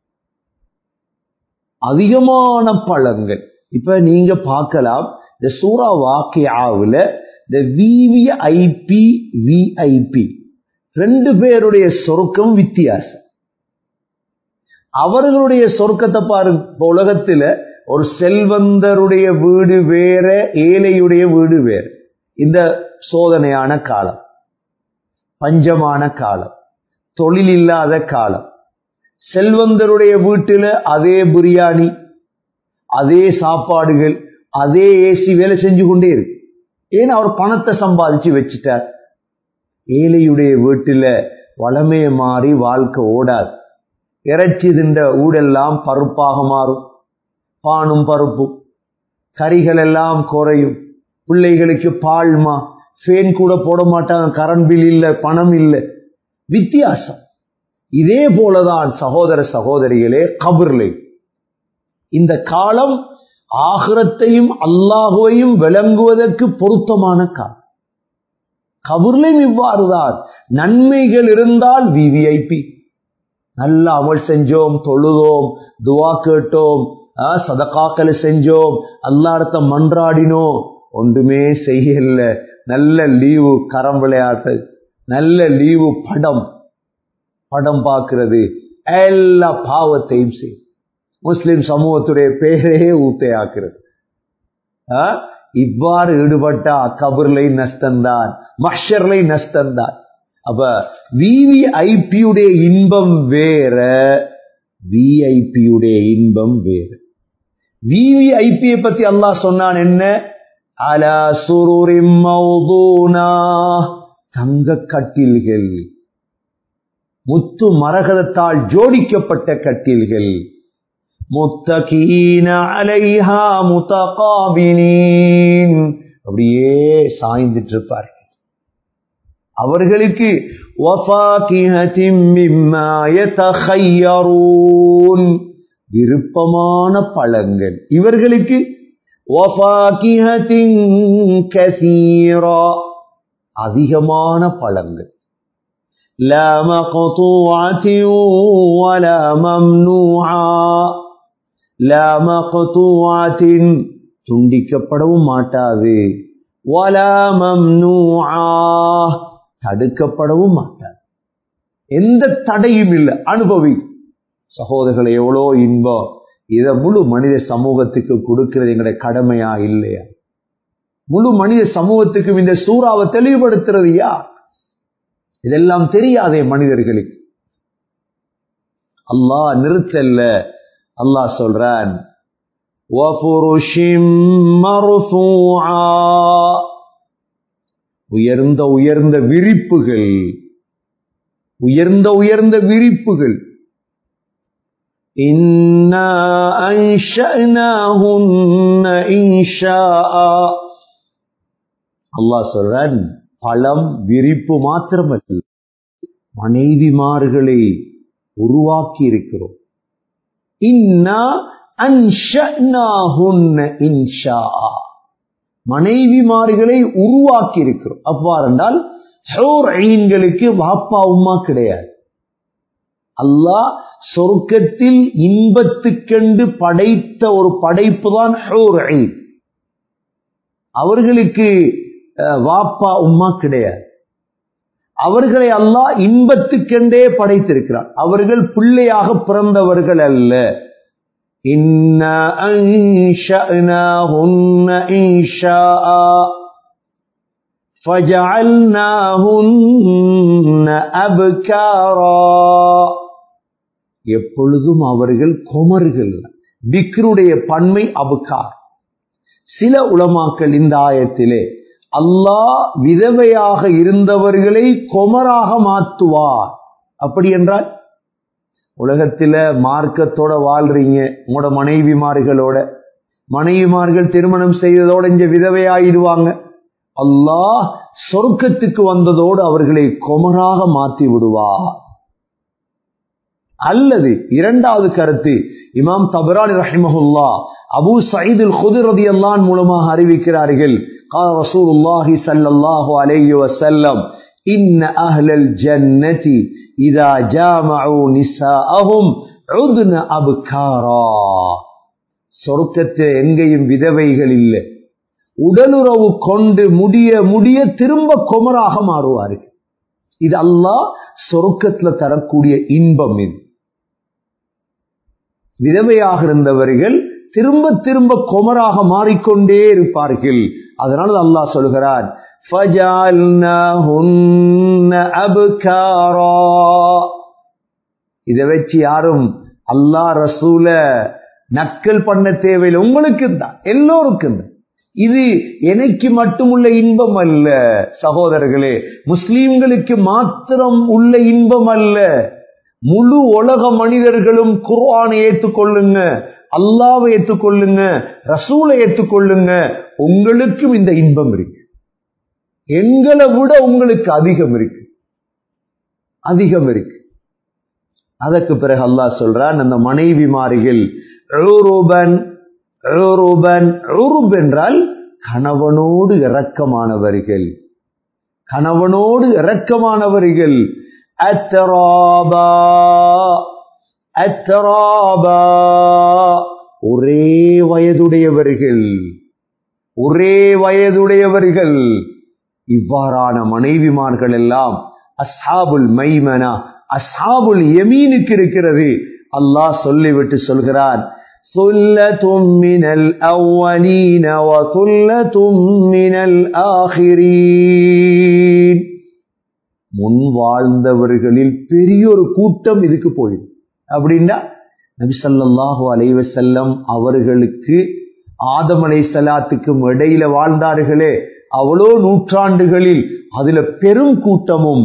அதிகமான பழங்கள். இப்ப நீங்க பார்க்கலாம், இந்த சூரா வாக்கியாவுல இந்த விவிஐபி விஐபி ரெண்டு பேருடைய சொர்க்கம் வித்தியாசம். அவர்களுடைய சொர்க்கத்தை பாருங்க. உலகத்துல ஒரு செல்வந்தருடைய வீடு வேற, ஏழையுடைய வீடு வேற. இந்த சோதனையான காலம், பஞ்சமான காலம், தொழில் இல்லாத காலம். செல்வந்தருடைய வீட்டில அதே பிரியாணி, அதே சாப்பாடுகள், அதே ஏசி வேலை செஞ்சு கொண்டே இருக்கு. ஏன்? அவர் பணத்தை சம்பாதிச்சு வச்சுட்டார். ஏழையுடைய வீட்டில வளமைய மாறி வாழ்க்கை ஓடாது. இறைச்சி தின்ற ஊடெல்லாம் பருப்பாக மாறும், பானும் பருப்பும். கறிகள் எல்லாம் குறையும். பிள்ளைகளுக்கு பால்மா, ஃபேன் கூட போட மாட்டாங்க, கரண்ட் பில் இல்லை, பணம் இல்லை. வித்தியாசம். இதே போலதான் சகோதர சகோதரிகளே கபர்லை. இந்த காலம் ஆகிரத்தையும் அல்லாஹுவையும் விளங்குவதற்கு பொருத்தமான காலம். கபர்லையும் இவ்வாறுதான். நன்மைகள் இருந்தால் விவிஐபி, நல்ல அமல் செஞ்சோம், தொழுதோம், துவா கேட்டோம், சதகாக்களை செஞ்சோம், அல்லாஹ்விடத்த மன்றாடினோம், ஒன்றுமே செய்யல, நல்ல லீவு கரம் விளையாட்டு, நல்ல லீவு படம் பார்க்கிறது, எல்லா பாவத்தையும் செய்யும். முஸ்லிம் சமூகத்துடைய பேரே ஊத்தையாக்குறது. இவ்வாறு ஈடுபட்டா கபர்லை நஷ்டம்தான், மஹ்ஷர்லை நஷ்டம்தான். அப்ப விவிஐபியுடைய இன்பம் வேற, விஐபியுடைய இன்பம் வேற. விவிஐபியை பத்தி அல்லாஹ் சொன்னான் என்ன? அலா சுருரின் மௌதூனா, தங்க கட்டில்கள், முத்து மரகதத்தால் ஜோடிக்கப்பட்ட கட்டில்கள். முத்தகீன அலைஹா முதகாபிலீன், அப்படியே சாய்ந்துட்டு இருப்பார்கள். அவர்களுக்கு வஃபாகிஹத்தின் மிம்மா யதഖய்யரூன், விருப்பமான பழங்கள். இவர்களுக்கு வஃபாகிஹத்தின் கஸீரா, அதிகமான பழங்கள். லா மக்தூஅத்தின் வலா மம்னூஆ, லா மக்தூஅத்தின், துண்டிக்கப்படவும் மாட்டாது, வலா மம்னூஆ, தடுக்கப்படவும் மாட்டாது. எந்த தடையும் இல்லை, அனுபவி. சகோதரர்களை, எவ்வளோ இன்பம். இதை முழு மனித சமூகத்துக்கு கொடுக்கிறது எங்களுடைய கடமையா இல்லையா? முழு மனித சமூகத்துக்கும் இந்த சூறாவை தெளிவுபடுத்துறது யார்? இதெல்லாம் தெரியாதே மனிதர்களுக்கு. அல்லாஹ் நிறுத்தல்ல, அல்லாஹ் சொல்றான், வஃபுருஷிம் மர்ஃபூஆ, உயர்ந்த உயர்ந்த விரிப்புகள், உயர்ந்த உயர்ந்த விரிப்புகள். இன்னா அன்ஷஅனாஹுன்ன இன்ஷாஆ. அல்லாஹ் சொல்றான், பழம் விரிப்பு மாத்திரமல்ல, மனைவிமார்களை உருவாக்கி இருக்கிறோம். இன்னா அன்ஷஅனாஹுன்ன இன்ஷாஆ, மனைவிமார்களை உருவாக்கி இருக்கிறோம். அவ்வாறென்றால் ஹூர் ஐன்களுக்கு வாப்பா உம்மா கிடையாது. அல்லாஹ் சொர்க்கத்தில் இன்பத்துக்கென்று படைத்த ஒரு படைப்பு தான் ஹூர் ஐன். அவர்களுக்கு வாப்பா உம்மா கிடையாது. அவர்களை அல்லாஹ் இன்பத்துக்கென்றே படைத்திருக்கிறார். அவர்கள் பிள்ளையாக பிறந்தவர்கள் அல்ல. இன்னா அன்ஷஅனாஹுன்ன இன்ஷாஆ ஃபஜஅல்நாஹுன்ன அப்காரா. எப்பொழுதும் அவர்கள் குமர்கள். பிக்ருடைய பன்மை அபுகார். சில உலமாக்கள் இந்த ஆயத்திலே அல்லாஹ் விதவையாக இருந்தவர்களை குமராக மாற்றுவார். அப்படி என்றால், உலகத்தில மார்க்கத்தோட வாழ்றீங்க, உங்களோட மனைவிமார்கள் திருமணம் செய்ததோட இங்க விதவையாயிடுவாங்க. அல்லாஹ் சொர்க்கத்துக்கு வந்ததோடு அவர்களை குமராக மாற்றி விடுவார். அல்லது இரண்டாவது கருத்து, இமாம் தபரானி ரஹிமஹுல்லாஹ் அபூ சயீத் அல்-குத்ரி ரலியல்லாஹு அன்ஹு மூலமாக அறிவிக்கிறார்கள், قال رسول الله صلى الله عليه وسلم إن أهل الجنة إذا جامعوا نساءهم عدن أبكارا. சொர்க்கத்தில் எங்கேயும் விதவைகள் இல்லை, உடலுறவு கொண்டு முடிய திரும்ப குமராக மாறுவார்கள். இது அல்லாஹ் சொர்க்கத்தில் தரக்கூடிய இன்பம். இது விதவையாக இருந்தவர்கள் திரும்ப திரும்ப குமராக மாறிக்கொண்டே இருப்பார்கள். அதனால அல்லாஹ் சொல்கிறார், ஃபஜஅல்நாஹுன்ன அப்காரா. இதை வச்சு யாரும் அல்லாஹ் ரசூல நக்கல் பண்ண தேவையில்லை. உங்களுக்கு தான், எல்லோருக்கும் தான். இது எனக்கு மட்டுமுள்ள இன்பம் அல்ல சகோதரர்களே, முஸ்லிம்களுக்கு மாத்திரம் உள்ள இன்பம் அல்ல. முழு உலக மனிதர்களும் குர்ஆனை ஏற்றுக்கொள்ளுங்க, அல்லாஹ்வை ஏற்றுக்கொள்ளுங்க, ரசூலை ஏற்றுக்கொள்ளுங்க, உங்களுக்கும் இந்த இன்பம் இருக்கு. எங்களை விட உங்களுக்கு அதிகம் இருக்கு. அதற்கு பிறகு அல்லாஹ் சொல்றான், அந்த மனைவிமார்கள் உருபன் என்றால் கணவனோடு இரக்கமானவர்கள். அத்ராபா, ஒரே வயதுடையவர்கள். இவ்வாறான மனைவிமார்கள் எல்லாம் அஸ்ஹாபுல் மைமனா, அஸ்ஹாபுல் யமீனுக்கு இருக்கிறது. அல்லாஹ் சொல்லிவிட்டு சொல்கிறான், சுல்லத்தும் மினல் அவ்வலீன வ சுல்லத்தும் மினல் ஆகிரீன். முன் வாழ்ந்தவர்களில் பெரிய ஒரு கூட்டம் இதுக்கு போயிடும். அப்படின்னா நபி ஸல்லல்லாஹு அலைஹி வஸல்லம் அவர்களுக்கு ஆதம் அலைஹிஸ்ஸலாத்துக்கும் இடையில வாழ்ந்தார்களே அவ்வளோ நூற்றாண்டுகளில், அதுல பெரும் கூட்டமும்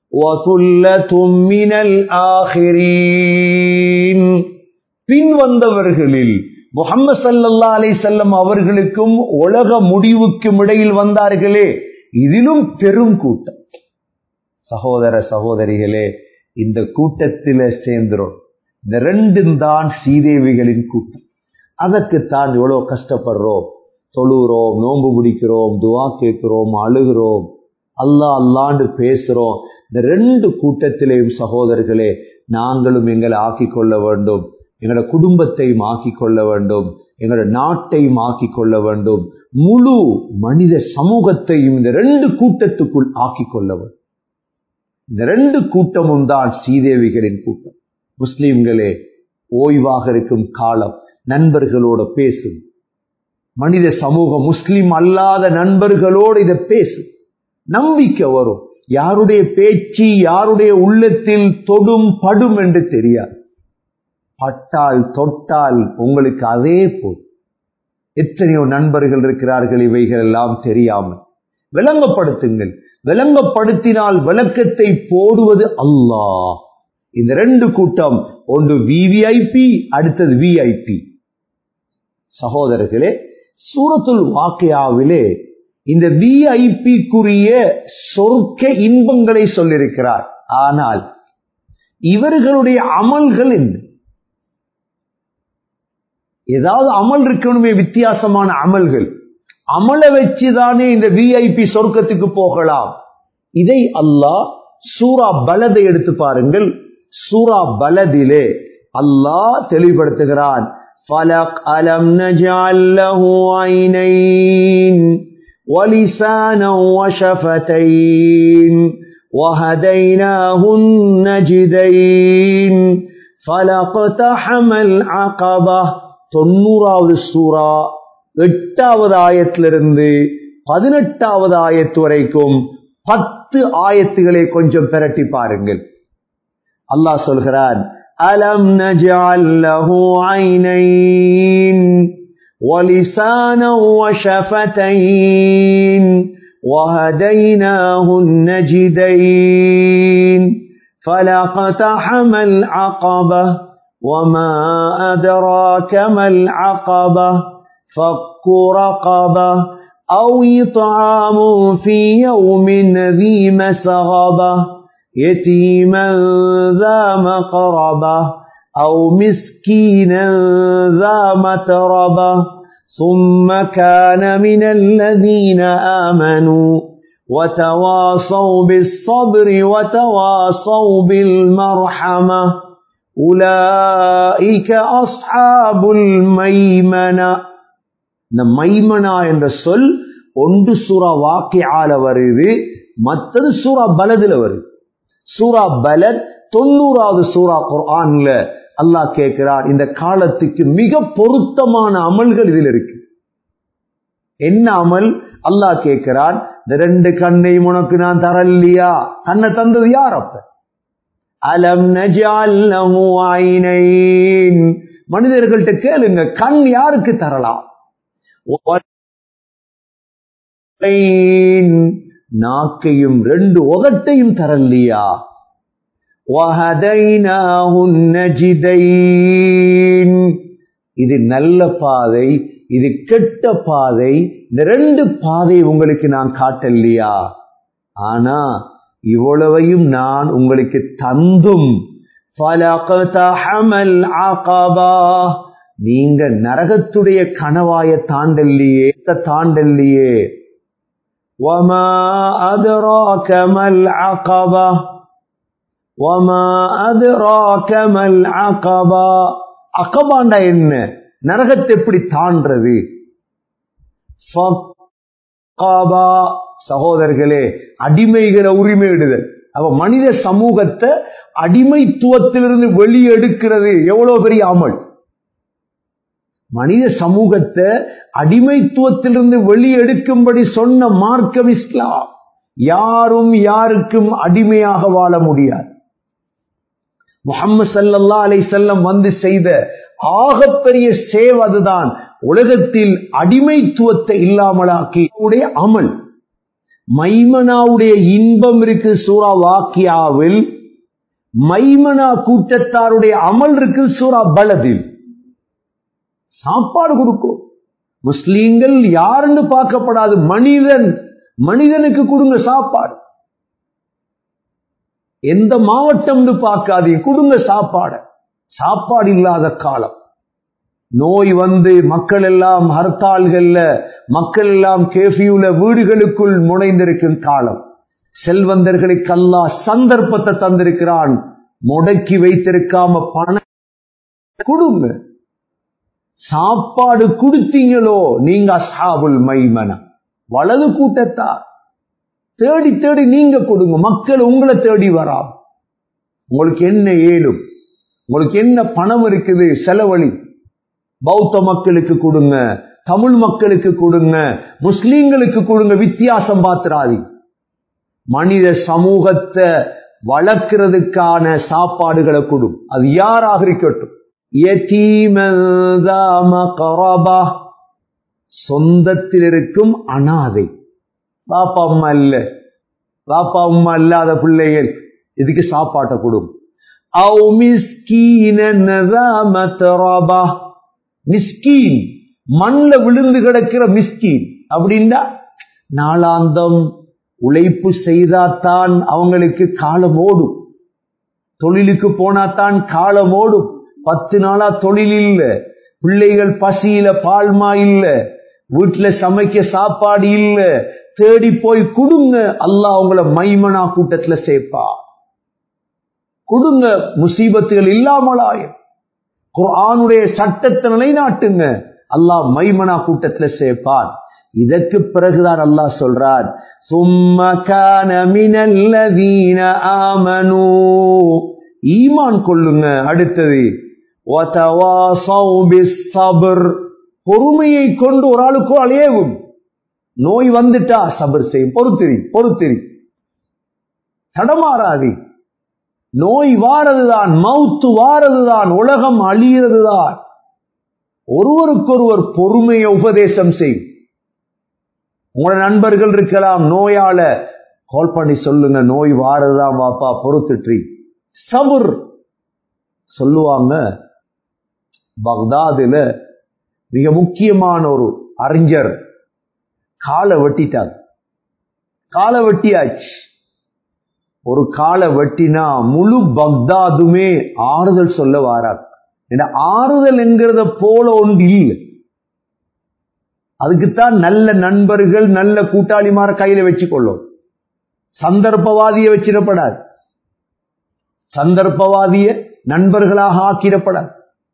பின் வந்தவர்களில் முஹம்மது ஸல்லல்லாஹு அலைஹி வஸல்லம் அவர்களுக்கும் உலக முடிவுக்கும் இடையில் வந்தார்களே, இதிலும் பெரும் கூட்டம். சகோதர சகோதரிகளே, இந்த கூட்டத்தில சேர்ந்துரும். இந்த ரெண்டும் தான் ஸ்ரீதேவிகளின் கூட்டம். அதற்குத்தான் எவ்வளவு கஷ்டப்படுறோம், தொழுகிறோம், நோன்பு பிடிக்கிறோம், துவா கேட்கிறோம், அழுகிறோம், அல்லாஹ் அல்லாண்டு பேசுறோம். இந்த ரெண்டு கூட்டத்திலேயும் சகோதரர்களே, நாங்களும் எங்களை ஆக்கிக் கொள்ள வேண்டும், எங்களோட குடும்பத்தையும் ஆக்கிக் கொள்ள வேண்டும், எங்களோட நாட்டையும் ஆக்கிக் கொள்ள வேண்டும், முழு மனித சமூகத்தையும் இந்த ரெண்டு கூட்டத்துக்குள் ஆக்கிக் கொள்ள வேண்டும். இந்த ரெண்டு கூட்டமும் தான் ஸ்ரீதேவிகளின் கூட்டம். முஸ்லிம்களே, ஓய்வாக இருக்கும் காலம், நண்பர்களோட பேசும். மனித சமூகம் முஸ்லிம் அல்லாத நண்பர்களோடு இதை பேசும். நம்பிக்கை வரும். யாருடைய பேச்சு யாருடைய உள்ளத்தில் தொடும் படும் என்று தெரியாது. பட்டால் தொட்டால் உங்களுக்கு அதே போல். எத்தனையோ நண்பர்கள் இருக்கிறார்கள், இவைகள் எல்லாம் தெரியாமல். விளங்கப்படுத்துங்கள். விளங்கப்படுத்தினால் விளக்கத்தை போடுவது அல்லாஹ். இந்த ரெண்டு கூட்டம், ஒன்று விவிஐபி, அடுத்தது விஐபி. சகோதரர்களே, சூரத்துல் வாக்கியாவிலே இந்த விஐபிக்குரிய சொர்க்க இன்பங்களை சொல்லியிருக்கிறார். ஆனால் இவர்களுடைய அமல்கள் என்ன? ஏதாவது அமல் இருக்கணுமே, வித்தியாசமான அமல்கள். அமலை வச்சுதானே இந்த விஐபி சொர்க்கத்துக்கு போகலாம். இதை அல்லாஹ் சூரா பலதை எடுத்து பாருங்கள். சூரா பலதிலே அல்லாஹ் தெளிவுபடுத்துகிறான். فَلَقْ أَلَمْ نَجْعَلْ لَهُ عَيْنَيْنِ وَلِسَانًا وَشَفَتَيْنِ وَهَدَيْنَاهُ النَّجْدَيْنِ فَلَقْتَحَمَ الْعَقَبَةَ. 90வது சூரா 8வது ஆயத்திலிருந்து 18வது ஆயத்து வரைக்கும் 10 ஆயத்துகளை கொஞ்சம் பிரட்டி பாருங்கள். அல்லாஹ் சொல்கிறான், அலம் நஜஅல் லஹு ஐனைன் வலிசானன் வஷஃபதைன் வஹதைனாஹு النجدين فلقتحم العقبة وما أدراك ما العقبة فك رقبة أو إطعام في يوم ذي مسغبة يتيما ذا مقربة أو مسكينا ذا متربة ثم كان من الذين آمنوا وتواصوا بالصبر وتواصوا بالمرحمة أولئك أصحاب الميمنة. இந்த மைமனா என்ற சொல் ஒன்று சூரா வாக்கியால வருது, மற்றது சூரா பலதுல வருது. சூரா பலத் 90வது சூரா குர்ஆன்ல அல்லாஹ் கேட்கிறார், இந்த காலத்துக்கு மிக பொருத்தமான அமல்கள் இதில் இருக்கு. என்ன அமல்? அல்லாஹ் கேட்கிறார், இந்த 2 கண்ணை உனக்கு நான் தரலையா? கண்ணை தந்தது யார்? அப்ப அலம் நஜஅல் லஹு ஐனைன். மனிதர்கள்ட்ட கேளுங்க, கண் யாருக்கு தரலாம்? நாக்கையும் 2 உதட்டையும் தரலையா? வஹதைனாஹு النجدين. இது நல்ல பாதை, இது கெட்ட பாதை, இந்த 2 பாதை உங்களுக்கு நான் காட்டலையா? ஆனா இவ்வளவையும் நான் உங்களுக்கு தந்தும் ஃபலக்தஹமல் அகபா, நீங்க நரகத்துடைய கணவாய தாண்டல்லையே. வமா அத்ராக மல் அகபா வமா அத்ராக மல் அகபா. அகபாண்டா என்ன? நரகத்தை எப்படி தாண்டறது? ஃபக்கபா. சகோதரர்களே, அடிமைகளை உரிமையிடுதல். அவ மனித சமூகத்தை அடிமைத்துவத்திலிருந்து வெளியெடுக்கிறது எவ்வளவு பெரிய அமல். மனித சமூகத்தை அடிமைத்துவத்திலிருந்து வெளியெடுக்கும்படி சொன்ன மார்க்கம் இஸ்லாம். யாரும் யாருக்கும் அடிமையாக வாழ முடியாது. முஹம்மது ஸல்லல்லாஹு அலைஹி வஸல்லம் வந்து செய்த ஆகப்பெரிய சேவை அதுதான். உலகத்தில் அடிமைத்துவத்தை இல்லாமலாக்கி அமல். மைமனாவுடைய இன்பம் இருக்கு சூரா வாக்கியாவில், மைமனா கூட்டத்தாருடைய அமல் இருக்கு சூரா பலதில். சாப்பாடு கொடுக்கும். முஸ்லீம்கள் யாருன்னு பார்க்கப்படாது, மனிதனுக்கு கொடுங்க சாப்பாடு. எந்த மாவட்டம் பார்க்காதீங்க, கொடுங்க சாப்பாடு. சாப்பாடு இல்லாத காலம், நோய் வந்து மக்கள் எல்லாம் ஹர்த்தால்கள்ல, மக்கள் எல்லாம் கேஃபியூல வீடுகளுக்குள் முனைந்திருக்கும் காலம். செல்வந்தர்களுக்கு அல்லாஹ் சந்தர்ப்பத்தை தந்திருக்கிறான், முடக்கி வைத்திருக்காம பணம் கொடுங்க. சாப்பாடு கொடுத்தீங்களோ நீங்க அஸ்ஹாபுல் மைமனா, வலது கூட்டத்தார். தேடி தேடி நீங்க கொடுங்க, மக்கள் உங்களை தேடி வரா. உங்களுக்கு என்ன ஏலும், உங்களுக்கு என்ன பணம் இருக்குது, செலவழி. பௌத்த மக்களுக்கு கொடுங்க, தமிழ் மக்களுக்கு கொடுங்க, முஸ்லீம்களுக்கு கொடுங்க, வித்தியாசம் பார்த்துறாதி. மனித சமூகத்தை வளர்க்கிறதுக்கான சாப்பாடுகளை கொடு, அது யாராக இருக்கட்டும். சொந்தத்தில் இருக்கும் அனாதை, பாப்பா அம்மா இல்ல, வாப்பா உம்மா இல்லாத பிள்ளைகள், இதுக்கு சாப்பாட்டை கொடு. மிஸ்கீன், மண்ல விழுந்து கிடக்கிற மிஸ்கீன் அப்படின்னா நாளாந்தம் உழைப்பு செய்தாத்தான் அவங்களுக்கு காலம் ஓடும், தொழிலுக்கு போனாத்தான் காலம் ஓடும். 10 நாளா தொழில் இல்ல, பிள்ளைகள் பசியில பால்மா இல்ல, வீட்டுல சமைக்க சாப்பாடு இல்ல, தேடி போய் கொடுங்க, அல்லாஹ் அவங்கள மைமனா கூட்டத்துல சேர்ப்பா. கொடுங்க, முசீபத்துகள் இல்லாமலாயும் குர்ஆனுடைய சட்டத்தை நிலைநாட்டுங்க, அல்லாஹ் மைமனா கூட்டத்துல சேர்ப்பான். இதற்கு பிறகுதான் அல்லாஹ் சொல்றார், சும்ம கான மினல்லதீன ஆமனூ, ஈமான் கொள்ளுங்க. அடுத்தது வதவாஸவ் பிஸ்ஸப்ர், பொறுமையை கொண்டு ஒரு ஆளுக்கு அலையவும். நோய் வந்துட்டா சபர் செய்யும், பொறுத்திரி, தடமாறாது. நோய் வாரதுதான், மௌத்து வாரதுதான், உலகம் அழியறதுதான். ஒருவருக்கொருவர் பொறுமையை உபதேசம் செய்யும். உங்களோட நண்பர்கள் இருக்கலாம், நோயால கால் பண்ணி சொல்லுங்க, நோய் வாரதுதான் வாப்பா, பொறுத்துட்டு சபர் சொல்லுவாங்க. பக்தாதுல மிக முக்கியமான ஒரு அறிஞர் காலை வெட்டிட்டார். காலை வெட்டியாச்சு. ஒரு காலை வெட்டினா முழு பக்தாதுமே ஆறுதல் சொல்ல வாரார். ஆறுதல் என்கிறத போல ஒன்று இல்லை. அதுக்குத்தான் நல்ல நண்பர்கள், நல்ல கூட்டாளிமார கையில வச்சுக்கொள்ளும். சந்தர்ப்பவாதிய வச்சிடப்படாது, சந்தர்ப்பவாதிய நண்பர்களாக ஆக்கிடப்படாது.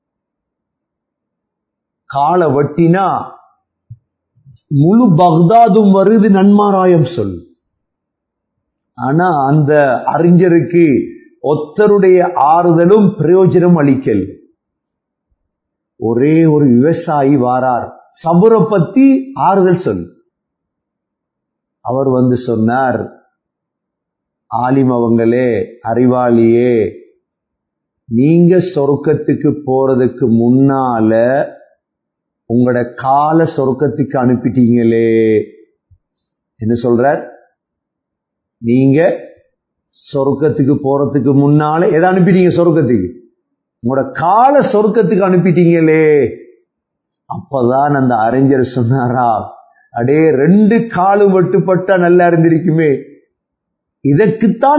காலை வெட்டினா முழு பக்தாதும் வருது நன்மாராயம் சொல். ஆனா அந்த அறிஞருக்கு ஒத்தருடைய ஆறுதலும் பிரயோஜனம் அளிக்கல். ஒரே ஒரு விவசாயி வாரார், சபுரை பத்தி ஆறுதல் சொல். அவர் வந்து சொன்னார், ஆலிம் அவங்களே, அறிவாளியே, நீங்க சொர்க்கத்துக்கு போறதுக்கு முன்னால உங்களோட கால சொர்க்கத்துக்கு அனுப்பிட்டீங்களே. என்ன சொல்றார்? நீங்க சொர்க்கத்துக்கு போறதுக்கு முன்னால எதை அனுப்பிட்டீங்க? சொர்க்கத்துக்கு. உங்களோட கால சொர்க்கத்துக்கு அனுப்பிட்டீங்களே. அப்பதான் அந்த அறிஞர் சொன்னாரா, அடே 2 காலும் வெட்டுப்பட்டா நல்லா இருந்திருக்குமே. இதற்குத்தான்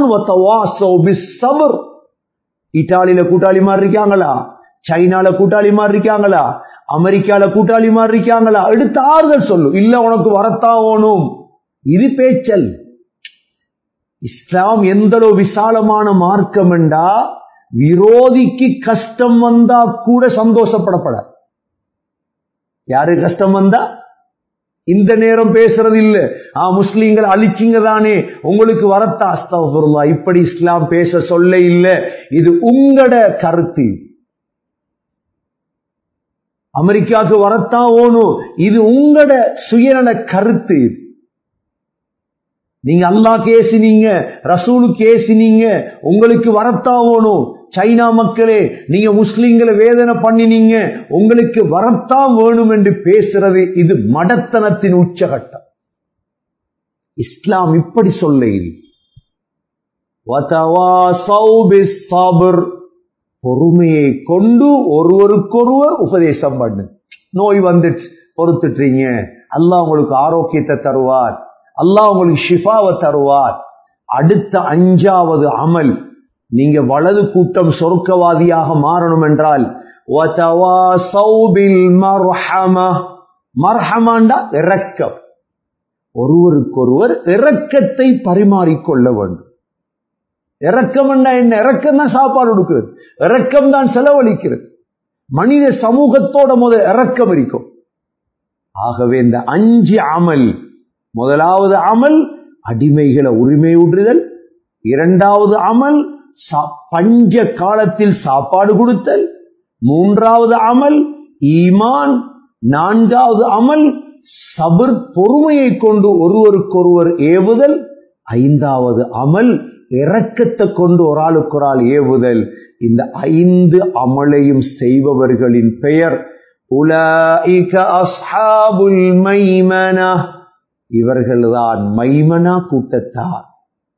இத்தாலியில கூட்டாளி மாதிரி இருக்காங்களா, சைனால கூட்டாளி மாதிரி இருக்காங்களா, அமெரிக்கால கூட்டாளி மாதிரி இருக்காங்களா, எடுத்து ஆறுதல் சொல்லும். இல்ல உனக்கு வரத்தான் ஓணும். இது பேச்சல். இஸ்லாம் எந்த விசாலமான மார்க்கம் என்றா, விரோதிக்கு கஷ்டம் வந்தா கூட சந்தோஷப்படப்பட. யாரு கஷ்டம் வந்தா இந்த நேரம் பேசுறது இல்ல, முஸ்லீம்கள் அழிச்சிங்க தானே உங்களுக்கு வரத்தா, அஸ்தக்ஃபிருல்லாஹ், இப்படி இஸ்லாம் பேச சொல்ல இல்ல. இது உங்களோட கருத்து. அமெரிக்காவுக்கு வரத்தான் ஓணும், இது உங்களோட சுயநல கருத்து. நீங்க அல்லாஹ்க்கு ஏசினீங்க, ரசூலுக்கு ஏசினீங்க, உங்களுக்கு வரத்தான் ஓணும். சைனா மக்களே, நீங்க முஸ்லிம்களை வேதனை பண்ணினீங்க, உங்களுக்கு வரத்தான் வேணும் என்று பேசுறது இது மடத்தனத்தின் உச்சகட்டம். இஸ்லாம் இப்படி சொல்ல. பொறுமையை கொண்டு ஒருவருக்கொருவர் உபதேசம் பண்ணு. நோய் வந்துச்சு, பொறுத்துட்டீங்க, அல்லாஹ் உங்களுக்கு ஆரோக்கியத்தை தருவார், அல்லாஹ் உங்களுக்கு ஷிஃபாவை தருவார். அடுத்த 5வது அமல், நீங்க வலது கூட்டம் சொர்க்கவாதியாக மாறணும் என்றால் மர்ஹமாண்டா இரக்கம். ஒருவருக்கொருவர் இரக்கத்தை பரிமாறிக்கொள்ள வேண்டும். இரக்கம் என்ன? இரக்கம் தான் சாப்பாடு கொடுக்கிறது, இரக்கம் தான் செலவழிக்கிறது. மனித சமூகத்தோட முதல் இரக்கம் இருக்கும். ஆகவே இந்த 5 அமல், முதலாவது அமல் அடிமைகளை உரிமை ஊற்றுதல், 2வது அமல் பஞ்ச காலத்தில் சாப்பாடு கொடுத்தல், 3வது அமல் ஈமான், 4வது அமல் சபர், பொறுமையை கொண்டு ஒருவருக்கொருவர் ஏவுதல், 5வது அமல் இரக்கத்தை கொண்டு ஒரு ஆளுக்கு ஒரு ஆள் ஏவுதல். இந்த 5 அமலையும் செய்பவர்களின் பெயர் உலாயிக அஸ்ஹாபுல் மைமனா, இவர்கள்தான் மைமனா கூட்டத்தார்.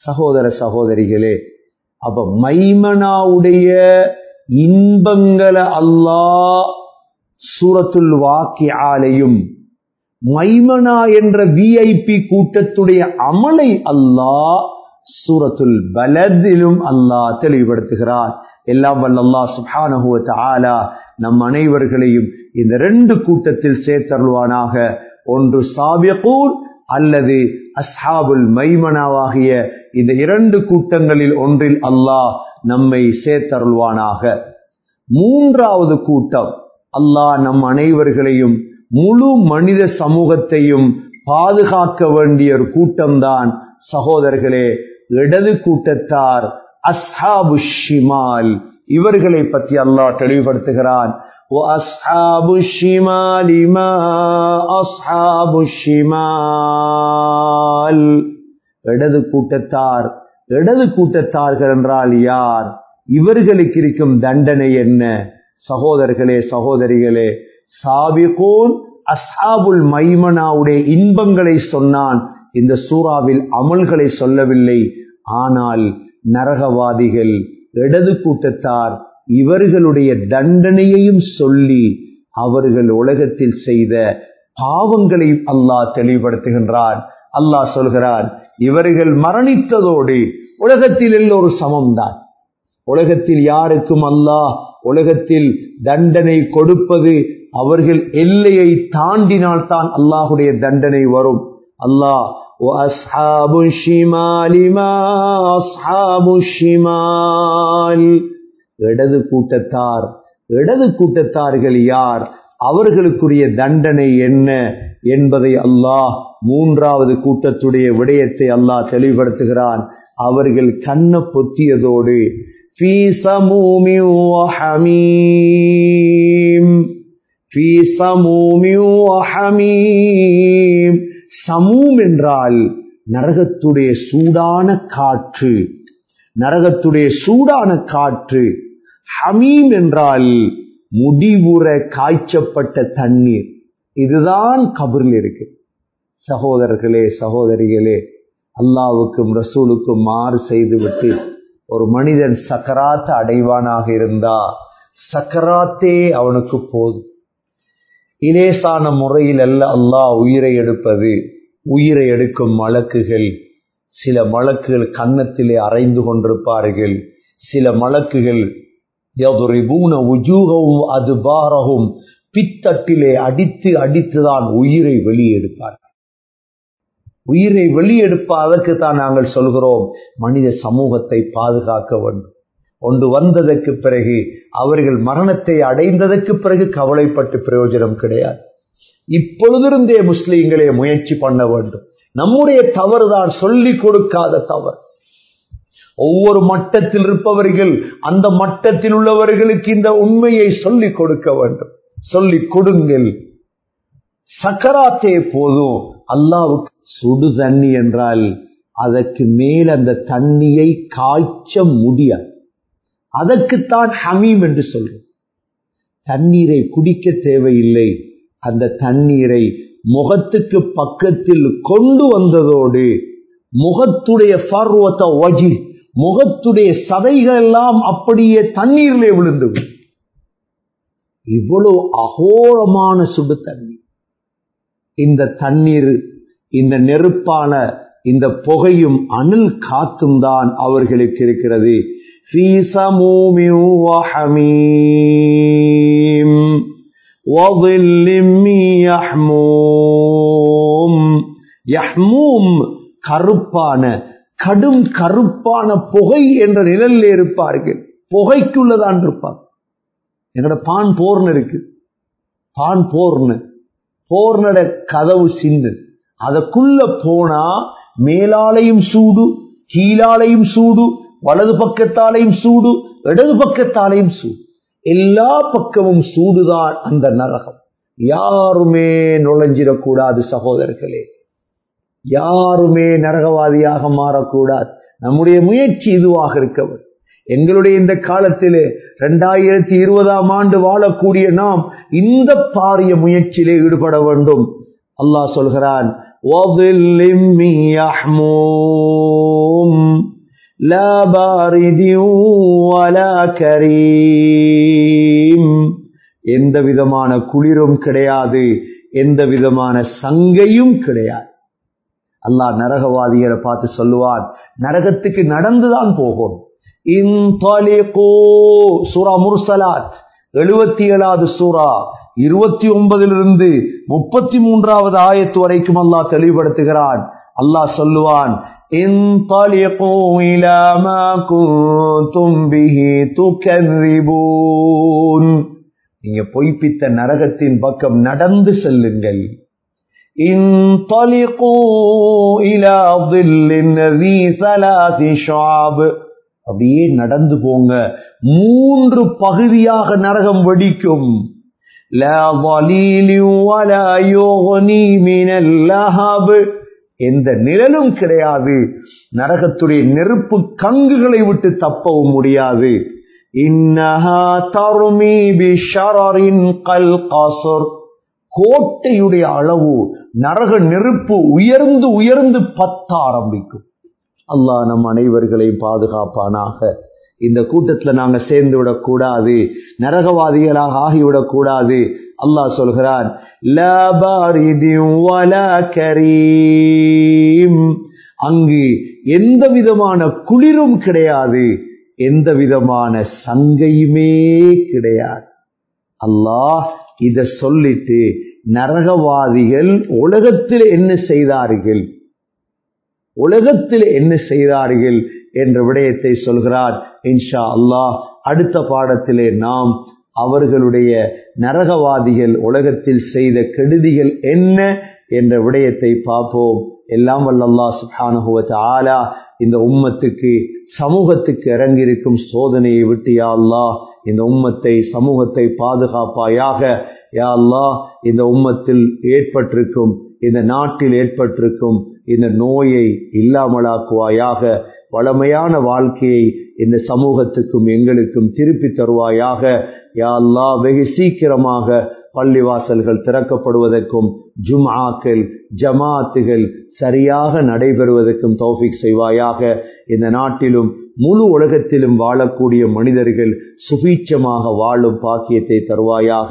சகோதர சகோதரிகளே, அப்ப மைமனாவுடைய இன்பங்களை அல்லாஹ் சூரத்துல் வாக்கிஆலையும் மைமனா என்ற விஐபி கூட்டத்துடைய அமலை அல்லாஹ் சூரத்துல் பலதிலும் அல்லாஹ் தெளிவுபடுத்துகிறார். எல்லாம் வல்ல அல்லாஹ் சுப்ஹானஹு வ தஆலா நம் அனைவர்களையும் இந்த 2 கூட்டத்தில் சேர்த்தருள்வானாக. ஒன்று சாபிகூன் அல்லது அஸ்ஹாபுல் மைமனாவாகிய இந்த 2 கூட்டங்களில் ஒன்றில் அல்லாஹ் நம்மை சேர்த்தருள்வானாக. 3வது கூட்டம், அல்லாஹ் நம் அனைவர்களையும் முழு மனித சமூகத்தையும் பாதுகாக்க வேண்டிய ஒரு கூட்டம்தான் சகோதரர்களே இடது கூட்டத்தார், அஸ்ஹாபு ஷிமால். இவர்களை பற்றி அல்லாஹ் தெளிவுபடுத்துகிறான். وَأَصْحَابُ الشِّمَالِ مَا أَصْحَابُ الشِّمَالِ. இடது கூட்டத்தார், இடது கூட்டத்தார்கள் என்றால் யார்? இவர்களுக்கு இருக்கும் தண்டனை என்ன? சகோதரர்களே சகோதரிகளே, சாபிகூன் அஸ்ஹாபுல் மைமனாவுடைய இன்பங்களை சொன்னான். இந்த சூறாவில் அமல்களை சொல்லவில்லை. ஆனால் நரகவாதிகள், இடது கூட்டத்தார், இவர்களுடைய தண்டனையையும் சொல்லி அவர்கள் உலகத்தில் செய்த பாவங்களை அல்லாஹ் தெளிவுபடுத்துகின்றான். அல்லாஹ் சொல்கிறான், இவர்கள் மரணித்ததோடு உலகத்தில் எல்லோரும் சமம்தான். உலகத்தில் யாருக்கும் அல்லாஹ் உலகத்தில் தண்டனை கொடுப்பது அவர்கள் எல்லையை தாண்டினால் தான் அல்லாஹுடைய தண்டனை வரும். அல்லாஹ் وَأَصْحَابُ الشِّمَالِ مَا أَصْحَابُ الشِّمَالِ. இடது கூட்டத்தார், இடது கூட்டத்தார்கள் யார், அவர்களுக்குரிய தண்டனை என்ன என்பதை அல்லாஹ் 3வது கூட்டத்துடைய விடயத்தை அல்லாஹ் தெளிவுபடுத்துகிறான். அவர்கள் கண்ண பொத்தியதோடு ஃபீ ஸமூமின் வ ஹமீம், ஃபீ ஸமூமின் வ ஹமீம். சமூம் என்றால் நரகத்துடைய சூடான காற்று, நரகத்துடைய சூடான காற்று. ஹமீம் என்றால் முடிவுற காய்ச்சப்பட்ட தண்ணீர். இதுதான் கபரில் இருக்கு. சகோதரர்களே சகோதரிகளே, அல்லாஹ்வுக்கும் ரசூலுக்கும் மாறு செய்துவிட்டு ஒரு மனிதன் சக்கராத்தை அடைவானாக இருந்தா சக்கராத்தே அவனுக்கு போதும். இலேசான முறையில் அல்ல அல்லாஹ் உயிரை எடுப்பது. உயிரை எடுக்கும் மலக்குகள், சில மலக்குகள் கன்னத்திலே அறைந்து கொண்டிருப்பார்கள். சில மலக்குகள் யதுரிபூன வுஜூஹஹும் அதுபாரஹும், பித்தட்டிலே அடித்து அடித்துதான் உயிரை வெளியெடுப்பார்கள். உயிரை வெளியெடுப்பதற்கு தான் நாங்கள் சொல்கிறோம் மனித சமூகத்தை பாதுகாக்க வேண்டும். ஒன்று வந்ததற்கு பிறகு, அவர்கள் மரணத்தை அடைந்ததற்கு பிறகு கவலைப்பட்டு பிரயோஜனம் கிடையாது. இப்பொழுதிருந்தே முஸ்லீம்களே முயற்சி பண்ண வேண்டும். நம்முடைய தவறுதான் சொல்லிக் கொடுக்காத தவறு. ஒவ்வொரு மட்டத்தில் இருப்பவர்கள் அந்த மட்டத்தில் உள்ளவர்களுக்கு இந்த உண்மையை சொல்லிக் கொடுக்க வேண்டும். சொல்லிக் கொடுங்கள். சக்கராத்தே போதும். அல்லாஹ்வுக்கு சுடு தண்ணி என்றால் அதற்கு மேல் அந்த தண்ணியை காய்ச்ச முடியாது. அதற்குத்தான் ஹமீம் என்று சொல்றோம். தண்ணீரை குடிக்க தேவையில்லை. அந்த தண்ணீரை முகத்துக்கு பக்கத்தில் கொண்டு வந்ததோடு முகத்துடைய ஃபர்வத வஜி, முகத்துடைய சதைகள் எல்லாம் அப்படியே தண்ணீரிலே விழுந்து. இவ்வளவு அகோரமான சுடு தண்ணீர். இந்த தண்ணீர், இந்த நெருப்பான இந்த புகையும் அனல் காத்தும் தான் அவர்களுக்கு இருக்கிறது. ஃபீ ஸமூமின் வ ஹமீம் வ ظில்லின் மின் யஹ்மூம். யஹ்மூம் கருப்பான, கடும் கருப்பான புகை என்ற நிழலில் இருப்பார்கள். புகைக்குள்ளதான் இருப்பாங்க. எங்கட பான் போர்னு இருக்கு. பான் போர்னட கதவு சிந்து. அதற்குள்ள போனா மேலாலையும் சூடு, கீழாலையும் சூடு, வலது பக்கத்தாலையும் சூடு, இடது பக்கத்தாலையும் சூடு. எல்லா பக்கமும் சூடுதான் அந்த நரகம். யாருமே நுழைஞ்சிடக்கூடாது சகோதரர்களே. யாருமே நரகவாதியாக மாறக்கூடாது. நம்முடைய முயற்சி இதுவாக இருக்கவர். எங்களுடைய இந்த காலத்திலே 2020 வாழக்கூடிய நாம் இந்த பாரிய முயற்சியிலே ஈடுபட வேண்டும். அல்லாஹ் சொல்கிறான், வ ظில்லின் மின் யஹ்மூம். லா பாரிதின் வலா கரீம். எந்த விதமான குளிரும் கிடையாது, எந்த விதமான சங்கையும் கிடையாது. அல்லாஹ் நரகவாதிகளை பார்த்து சொல்லுவான், நரகத்துக்கு நடந்துதான் போகும். இன்தலிகூ, சூரா முர்சலாத் 77வது சூரா 29 33வது ஆயத்து வரைக்கும் அல்லாஹ் தெளிவுபடுத்துகிறான். அல்லாஹ் சொல்லுவான், இன்தலிகூ இலா மா குன்தும் பிஹி துகذிபூன். நீங்க பொய்ப்பித்த நரகத்தின் பக்கம் நடந்து செல்லுங்கள். இன்தலிகூ இலா ظில்லின் ذீ ثلاث شعب. அப்படியே நடந்து போங்க, 3 பகுதியாக நரகம் வெடிக்கும். லா ظலீல் வலா யுக்னி மினல் லஹப். எந்த நிழலும் கிடையாது, நரகத்துடைய நெருப்பு கங்குகளை விட்டு தப்பவும் முடியாது. இன்னஹா தர்மி பிஷரரின் கல் கஸ்ர். கோட்டையுடைய அளவு நரக நெருப்பு உயர்ந்து உயர்ந்து பத்த ஆரம்பிக்கும். அல்லாஹ் நம் அனைவர்களை பாதுகாப்பானாக. இந்த கூட்டத்துல நாங்க சேர்ந்து விடக்கூடாது, நரகவாதிகளாக ஆகிவிடக்கூடாது. அல்லாஹ் சொல்கிறான், லா பாரிதின் வலா கரீம். அங்கு எந்த விதமான குளிரும் கிடையாது, எந்த விதமான சங்கையுமே கிடையாது. அல்லாஹ் இத சொல்லிட்டு நரகவாதிகள் உலகத்தில் என்ன செய்தார்கள், உலகத்தில் என்ன செய்தார்கள் என்ற விடயத்தை சொல்கிறார். இன்ஷா அல்லாஹ் அடுத்த பாடத்திலே நாம் அவர்களுடைய நரகவாதிகள் உலகத்தில் செய்த கெடுதிகள் என்ன என்ற விடயத்தை பார்ப்போம். எல்லாம் வல்ல அல்லாஹ் சுப்ஹானஹு வ தஆலா இந்த உம்மத்துக்கு, சமூகத்துக்கு இறங்கியிருக்கும் சோதனையை விட்டு யா அல்லாஹ் இந்த உம்மத்தை, சமூகத்தை பாதுகாப்பாயாக. யா அல்லாஹ் இந்த உம்மத்தில் ஏற்பட்டிருக்கும், இந்த நாட்டில் ஏற்பட்டிருக்கும் இந்த நோயை இல்லாமலாக்குவாயாக. வளமையான வாழ்க்கையை இந்த சமூகத்துக்கும் எங்களுக்கும் திருப்பி தருவாயாக. யா அல்லாஹ் வெகு சீக்கிரமாக பள்ளிவாசல்கள் திறக்கப்படுவதற்கும், ஜும்ஆக்கள், ஜமாத்துகள் சரியாக நடைபெறுவதற்கும் தௌஃபீக் செய்வாயாக. இந்த நாட்டிலும் முழு உலகத்திலும் வாழக்கூடிய மனிதர்கள் சுபீட்சமாக வாழும் பாக்கியத்தை தருவாயாக.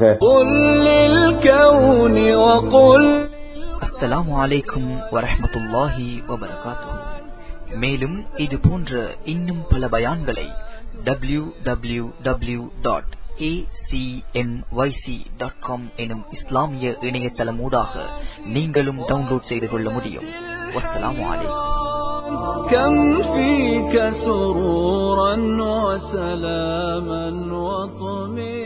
அஸ்ஸலாமு அலைக்கும் வரஹ்மத்துல்லாஹி வபரகாத்துஹு. மேலும் இது போன்ற இன்னும் பல பயான்களை www.acmyc.com எனும் இஸ்லாமிய இணையதளமூடாக நீங்களும் டவுன்லோட் செய்து கொள்ள முடியும். வஸ்ஸலாமு அலைக்கும். كم فيك سرورا وسلاما وطمئنانا